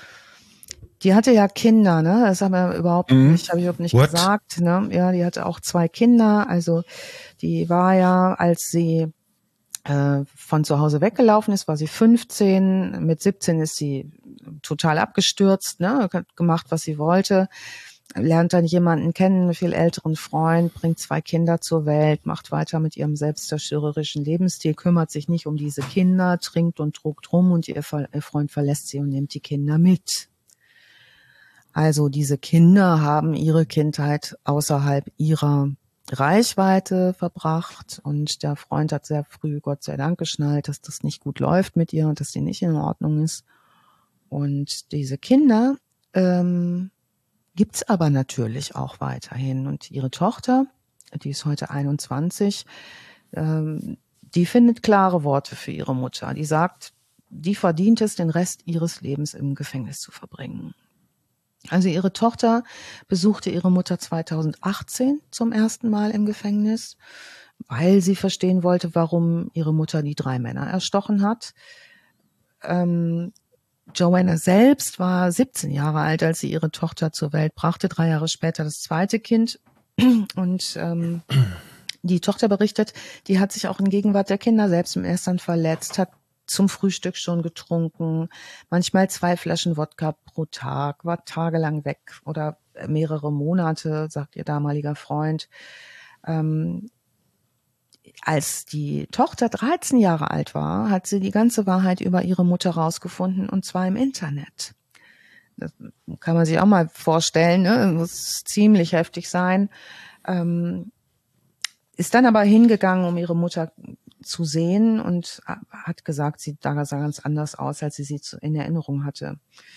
Die hatte ja Kinder, ne? Das haben wir überhaupt mhm. nicht, habe ich überhaupt nicht What? gesagt, ne? Ja, die hatte auch zwei Kinder. Also die war ja, als sie äh, von zu Hause weggelaufen ist, war sie fünfzehn. Mit siebzehn ist sie total abgestürzt, ne? Hat gemacht, was sie wollte. Lernt dann jemanden kennen, einen viel älteren Freund, bringt zwei Kinder zur Welt, macht weiter mit ihrem selbstzerstörerischen Lebensstil, kümmert sich nicht um diese Kinder, trinkt und druckt rum und ihr Freund verlässt sie und nimmt die Kinder mit. Also diese Kinder haben ihre Kindheit außerhalb ihrer Reichweite verbracht und der Freund hat sehr früh, Gott sei Dank, geschnallt, dass das nicht gut läuft mit ihr und dass die nicht in Ordnung ist. Und diese Kinder ähm, gibt's aber natürlich auch weiterhin. Und ihre Tochter, die ist heute einundzwanzig, ähm, die findet klare Worte für ihre Mutter. Die sagt, die verdient es, den Rest ihres Lebens im Gefängnis zu verbringen. Also ihre Tochter besuchte ihre Mutter zweitausendachtzehn zum ersten Mal im Gefängnis, weil sie verstehen wollte, warum ihre Mutter die drei Männer erstochen hat. Ähm, Joanna selbst war siebzehn Jahre alt, als sie ihre Tochter zur Welt brachte, drei Jahre später das zweite Kind. Und ähm, die Tochter berichtet, die hat sich auch in Gegenwart der Kinder selbst im Erstern verletzt, hat zum Frühstück schon getrunken, manchmal zwei Flaschen Wodka pro Tag, war tagelang weg oder mehrere Monate, sagt ihr damaliger Freund. Ähm, als die Tochter dreizehn Jahre alt war, hat sie die ganze Wahrheit über ihre Mutter rausgefunden, und zwar im Internet. Das kann man sich auch mal vorstellen, ne? Das muss ziemlich heftig sein. Ähm, ist dann aber hingegangen, um ihre Mutter zu sehen, und hat gesagt, sie sah ganz anders aus, als sie sie in Erinnerung hatte.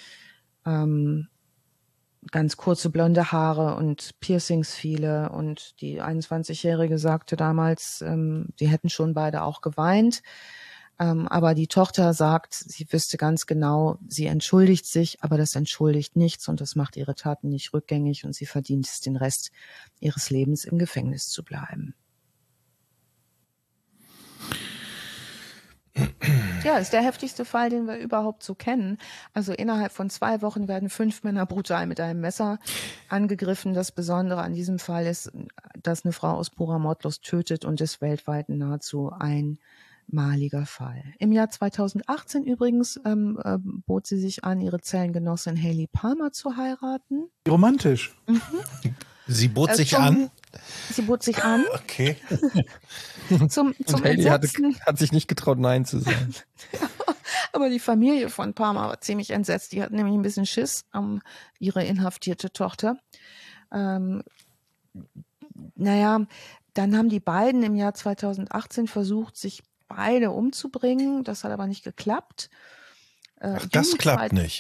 Ähm, ganz kurze blonde Haare und Piercings viele, und die einundzwanzigjährige sagte damals, ähm, sie hätten schon beide auch geweint, ähm, aber die Tochter sagt, sie wüsste ganz genau, sie entschuldigt sich, aber das entschuldigt nichts und das macht ihre Taten nicht rückgängig und sie verdient es, den Rest ihres Lebens im Gefängnis zu bleiben. Ja, ist der heftigste Fall, den wir überhaupt so kennen. Also innerhalb von zwei Wochen werden fünf Männer brutal mit einem Messer angegriffen. Das Besondere an diesem Fall ist, dass eine Frau aus purer Mordlust tötet, und ist weltweit nahezu einmaliger Fall. Im Jahr zweitausendachtzehn übrigens ähm, äh, bot sie sich an, ihre Zellengenossin Haley Palmer zu heiraten. Romantisch. Mhm. Sie bot äh, sich zum, an? Sie bot sich an. Okay. Zum, zum und Haley hatte, hat sich nicht getraut, Nein zu sagen. Ja, aber die Familie von Palmer war ziemlich entsetzt. Die hatten nämlich ein bisschen Schiss um ihre inhaftierte Tochter. Ähm, naja, dann haben die beiden im Jahr zweitausendachtzehn versucht, sich beide umzubringen. Das hat aber nicht geklappt. Ach, das klappt nicht.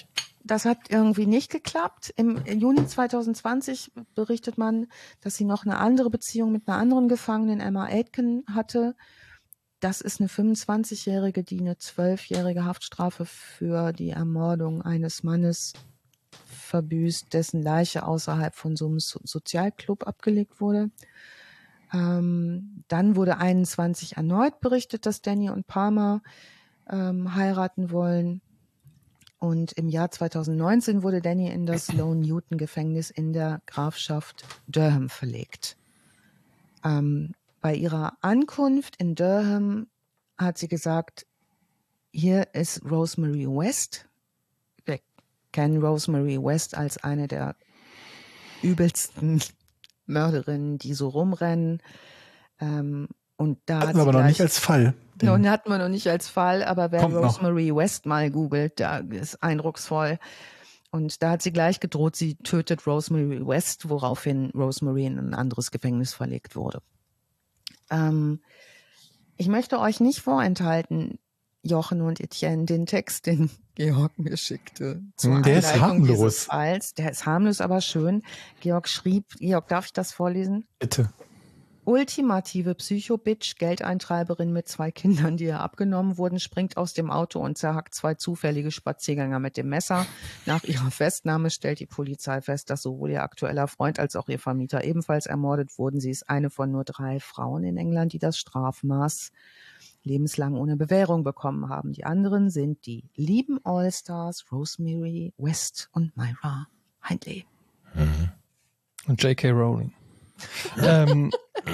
das hat irgendwie nicht geklappt. Im Juni zwanzig zwanzig berichtet man, dass sie noch eine andere Beziehung mit einer anderen Gefangenen, Emma Aitken, hatte. Das ist eine fünfundzwanzigjährige, die eine zwölfjährige Haftstrafe für die Ermordung eines Mannes verbüßt, dessen Leiche außerhalb von so einem so- Sozialclub abgelegt wurde. Ähm, dann wurde einundzwanzig erneut berichtet, dass Danny und Palmer ähm, heiraten wollen. Und im Jahr zweitausendneunzehn wurde Danny in das Lone Newton Gefängnis in der Grafschaft Durham verlegt. Ähm, bei ihrer Ankunft in Durham hat sie gesagt, hier ist Rosemary West. Wir kennen Rosemary West als eine der übelsten Mörderinnen, die so rumrennen. Ähm, und da hat Hatten sie wir aber noch gleich, nicht als Fall. Den- Nun hatten wir noch nicht als Fall, aber wer Kommt noch. Rosemary West mal googelt, da ist eindrucksvoll. Und da hat sie gleich gedroht, sie tötet Rosemary West, woraufhin Rosemary in ein anderes Gefängnis verlegt wurde. Ähm, ich möchte euch nicht vorenthalten, Jochen und Etienne, den Text, den Georg mir schickte zur Der ist Einleitung dieses harmlos. Falls. Der ist harmlos, aber schön. Georg schrieb, Georg, darf ich das vorlesen? Bitte. Ultimative Psycho-Bitch, Geldeintreiberin mit zwei Kindern, die ihr abgenommen wurden, springt aus dem Auto und zerhackt zwei zufällige Spaziergänger mit dem Messer. Nach ihrer Festnahme stellt die Polizei fest, dass sowohl ihr aktueller Freund als auch ihr Vermieter ebenfalls ermordet wurden. Sie ist eine von nur drei Frauen in England, die das Strafmaß lebenslang ohne Bewährung bekommen haben. Die anderen sind die lieben Allstars Rosemary West und Myra Hindley. Und J K. Rowling. ähm,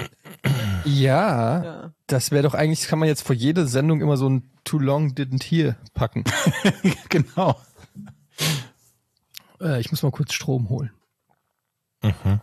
ja, Ja. das wäre doch eigentlich, kann man jetzt vor jeder Sendung immer so ein Too Long Didn't Hear packen. Genau. Äh, ich muss mal kurz Strom holen. Mhm.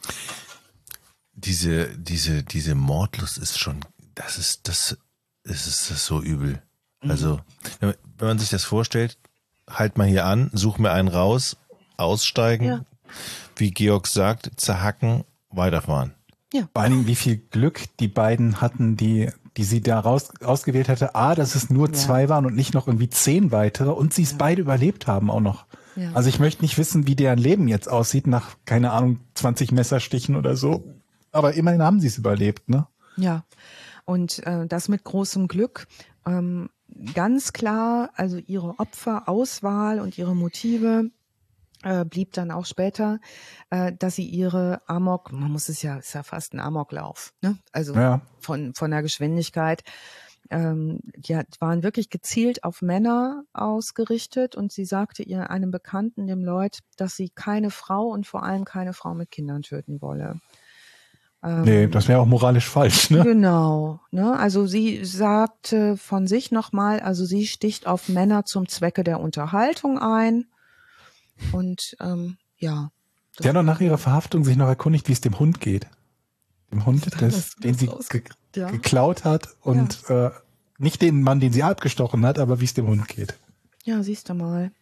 Diese, diese, diese Mordlust ist schon, das ist, das, es ist das so übel. Also, wenn man, wenn man sich das vorstellt, halt mal hier an, such mir einen raus, aussteigen, Ja. wie Georg sagt, zerhacken, weiterfahren. Vor allen Dingen, wie viel Glück die beiden hatten, die, die sie da raus, ausgewählt hatte. A, dass es nur Ja. zwei waren und nicht noch irgendwie zehn weitere und sie es beide überlebt haben auch noch. Ja. Also ich möchte nicht wissen, wie deren Leben jetzt aussieht nach, keine Ahnung, zwanzig Messerstichen oder so. Aber immerhin haben sie es überlebt, ne? Ja, und äh, das mit großem Glück. Ähm, ganz klar, also ihre Opferauswahl und ihre Motive äh, blieb dann auch später, äh, dass sie ihre Amok, man muss es ja, ist ja fast ein Amoklauf, ne? Also Ja. von von der Geschwindigkeit. Ähm, die hat, waren wirklich gezielt auf Männer ausgerichtet und sie sagte ihr einem Bekannten, dem Lloyd, dass sie keine Frau und vor allem keine Frau mit Kindern töten wolle. Ähm, Nee, das wäre auch moralisch falsch, ne? Genau, ne? Also sie sagte von sich nochmal, also sie sticht auf Männer zum Zwecke der Unterhaltung ein. Und ähm, ja. Sie hat doch nach ihrer Verhaftung sich noch erkundigt, wie es dem Hund geht. Dem Hund, das, den sie ge ja. geklaut hat und äh, nicht den Mann, den sie abgestochen hat, aber wie es dem Hund geht. Ja, siehst du mal.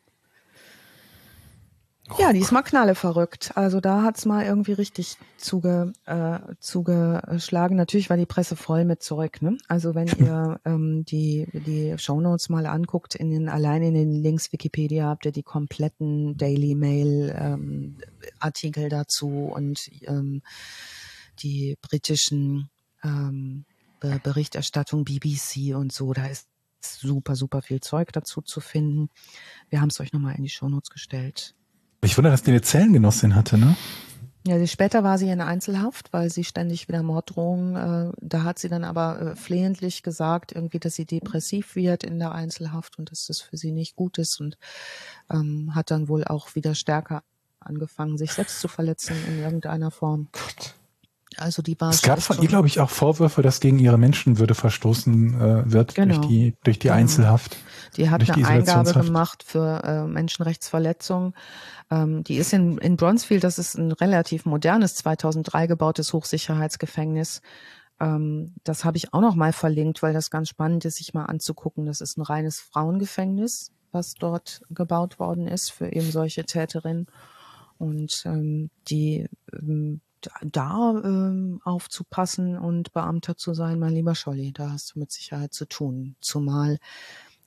Ja, die ist mal knalleverrückt. Also da hat's mal irgendwie richtig zuge, äh, zugeschlagen. Natürlich war die Presse voll mit Zeug, ne? Also wenn ihr ähm, die die Shownotes mal anguckt, in den allein in den Links Wikipedia habt ihr die kompletten Daily Mail ähm, Artikel dazu und ähm, die britischen ähm, Be Berichterstattung B B C und so. Da ist super super viel Zeug dazu zu finden. Wir haben es euch nochmal in die Shownotes gestellt. Ich wundere, dass die eine Zellengenossin hatte, ne? Ja, sie, später war sie in Einzelhaft, weil sie ständig wieder Morddrohungen, äh, da hat sie dann aber äh, flehentlich gesagt, irgendwie, dass sie depressiv wird in der Einzelhaft und dass das für sie nicht gut ist und ähm, hat dann wohl auch wieder stärker angefangen, sich selbst zu verletzen in irgendeiner Form. Also die war Es gab von ihr, glaube ich, auch Vorwürfe, dass gegen ihre Menschenwürde verstoßen äh, wird Genau. durch die durch die Genau. Einzelhaft. Die hat durch eine die Eingabe Isolationshaft. gemacht für äh, Menschenrechtsverletzungen. Ähm, die ist in, in Bronzefield, das ist ein relativ modernes, zweitausenddrei gebautes Hochsicherheitsgefängnis. Ähm, das habe ich auch noch mal verlinkt, weil das ganz spannend ist, sich mal anzugucken. Das ist ein reines Frauengefängnis, was dort gebaut worden ist für eben solche Täterinnen. Und ähm, die ähm, da ähm, aufzupassen und Beamter zu sein, mein lieber Scholli, da hast du mit Sicherheit zu tun. Zumal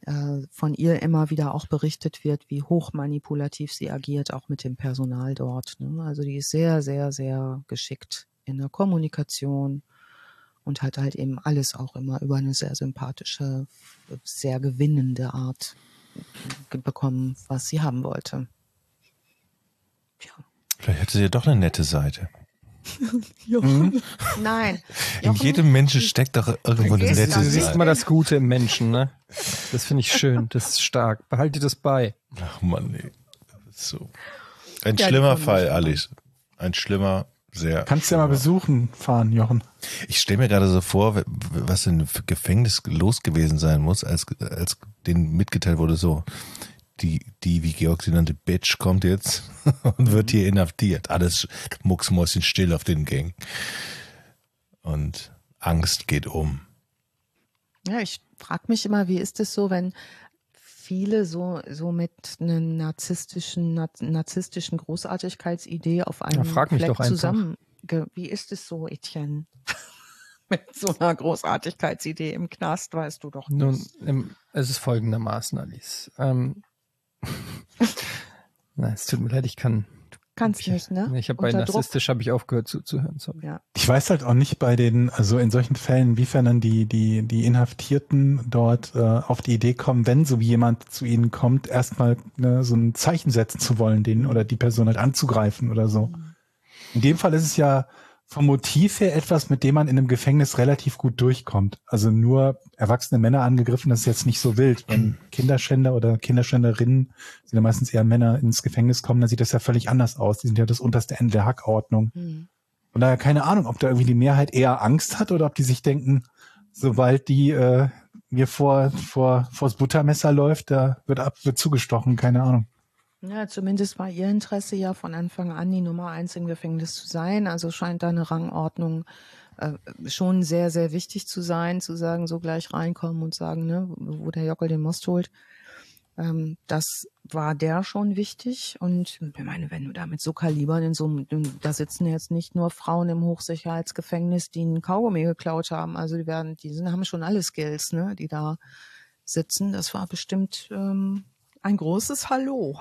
äh, von ihr immer wieder auch berichtet wird, wie hochmanipulativ sie agiert, auch mit dem Personal dort. Ne? Also die ist sehr, sehr, sehr geschickt in der Kommunikation und hat halt eben alles auch immer über eine sehr sympathische, sehr gewinnende Art bekommen, was sie haben wollte. Ja. Vielleicht hätte sie ja doch eine nette Seite. Jochen. Nein. In Jochen, jedem Menschen steckt doch irgendwo eine Vergiss nette das Du nicht. siehst Seite. mal das Gute im Menschen, ne? Das finde ich schön, das ist stark. Behalte das bei. Ach Mann, nee. So. Ein Ja, die schlimmer kommen Fall, nicht Alice. Ein schlimmer, sehr. Kannst du ja mal besuchen fahren, Jochen. Ich stelle mir gerade so vor, w- was in Gefängnis los gewesen sein muss, als, als denen mitgeteilt wurde, so, die, die, wie Georg sie nannte, Bitch kommt jetzt und wird hier inhaftiert. Alles mucksmäuschenstill auf den Gang. Und Angst geht um. Ja, ich frage mich immer, wie ist es so, wenn viele so, so mit einer narzisstischen, naz- narzisstischen Großartigkeitsidee auf einem Ja, frag mich Fleck doch einfach. zusammen. ge- Wie ist es so, Etienne? Mit so einer Großartigkeitsidee im Knast, weißt du doch nicht. Nun, im, es ist folgendermaßen, Alice. Ähm, Nein, es tut mir leid, ich kann. Kannst ich, nicht, ne? Ich habe bei Unter Druck. narzisstisch habe ich aufgehört zuzuhören. Sorry. Ja. Ich weiß halt auch nicht bei den, also in solchen Fällen, inwiefern dann die, die, die Inhaftierten dort äh, auf die Idee kommen, wenn so wie jemand zu ihnen kommt, erstmal ne, so ein Zeichen setzen zu wollen, den oder die Person halt anzugreifen oder so. In dem Fall ist es ja vom Motiv her etwas, mit dem man in einem Gefängnis relativ gut durchkommt. Also nur erwachsene Männer angegriffen, das ist jetzt nicht so wild. Wenn Kinderschänder oder Kinderschänderinnen, sind ja meistens eher Männer, ins Gefängnis kommen, dann sieht das ja völlig anders aus. Die sind ja das unterste Ende der Hackordnung. Hm. Und daher keine Ahnung, ob da irgendwie die Mehrheit eher Angst hat oder ob die sich denken, sobald die äh, mir vor vor vors Buttermesser läuft, da wird ab wird zugestochen, keine Ahnung. Ja, zumindest war ihr Interesse ja von Anfang an die Nummer eins im Gefängnis zu sein. Also scheint da eine Rangordnung äh, schon sehr, sehr wichtig zu sein, zu sagen, so gleich reinkommen und sagen, ne, wo der Jockel den Most holt. Ähm, das war der schon wichtig. Und ich meine, wenn du da mit so Kalibern in so einem, da sitzen jetzt nicht nur Frauen im Hochsicherheitsgefängnis, die einen Kaugummi geklaut haben. Also die werden, die sind, haben schon alle Skills, ne, die da sitzen. Das war bestimmt ähm, ein großes Hallo.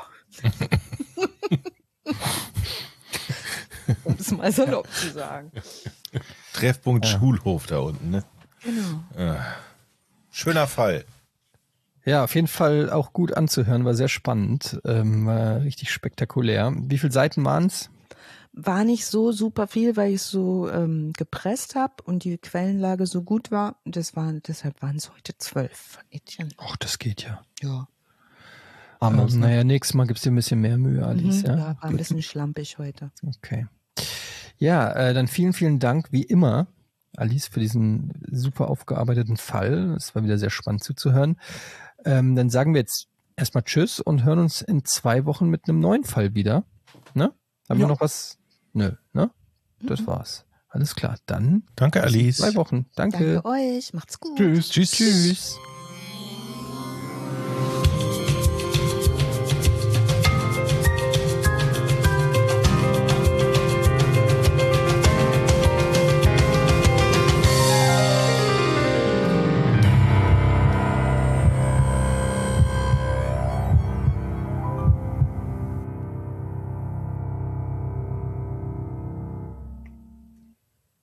Um es mal salopp zu sagen. Treffpunkt Ja. Schulhof da unten, ne? Genau. Schöner Fall. Ja, auf jeden Fall auch gut anzuhören, war sehr spannend, ähm, war richtig spektakulär. Wie viele Seiten waren es? War nicht so super viel, weil ich so ähm, gepresst habe und die Quellenlage so gut war. Das waren, deshalb waren es heute zwölf. Etienne. Ach, das geht ja. Ja. Harmlos, Ähm, ne? naja, nächstes Mal gibt's dir ein bisschen mehr Mühe, Alice. Mhm, Ja? ja, war ein bisschen schlampig heute. Okay. Ja, äh, dann vielen, vielen Dank, wie immer, Alice, für diesen super aufgearbeiteten Fall. Es war wieder sehr spannend zuzuhören. Ähm, dann sagen wir jetzt erstmal Tschüss und hören uns in zwei Wochen mit einem neuen Fall wieder. Ne? Haben Ja. wir noch was? Nö, ne? Das war's. Alles klar. Dann Danke, bis in Alice. zwei Wochen. Danke. Danke euch. Macht's gut. Tschüss. Tschüss. Tschüss.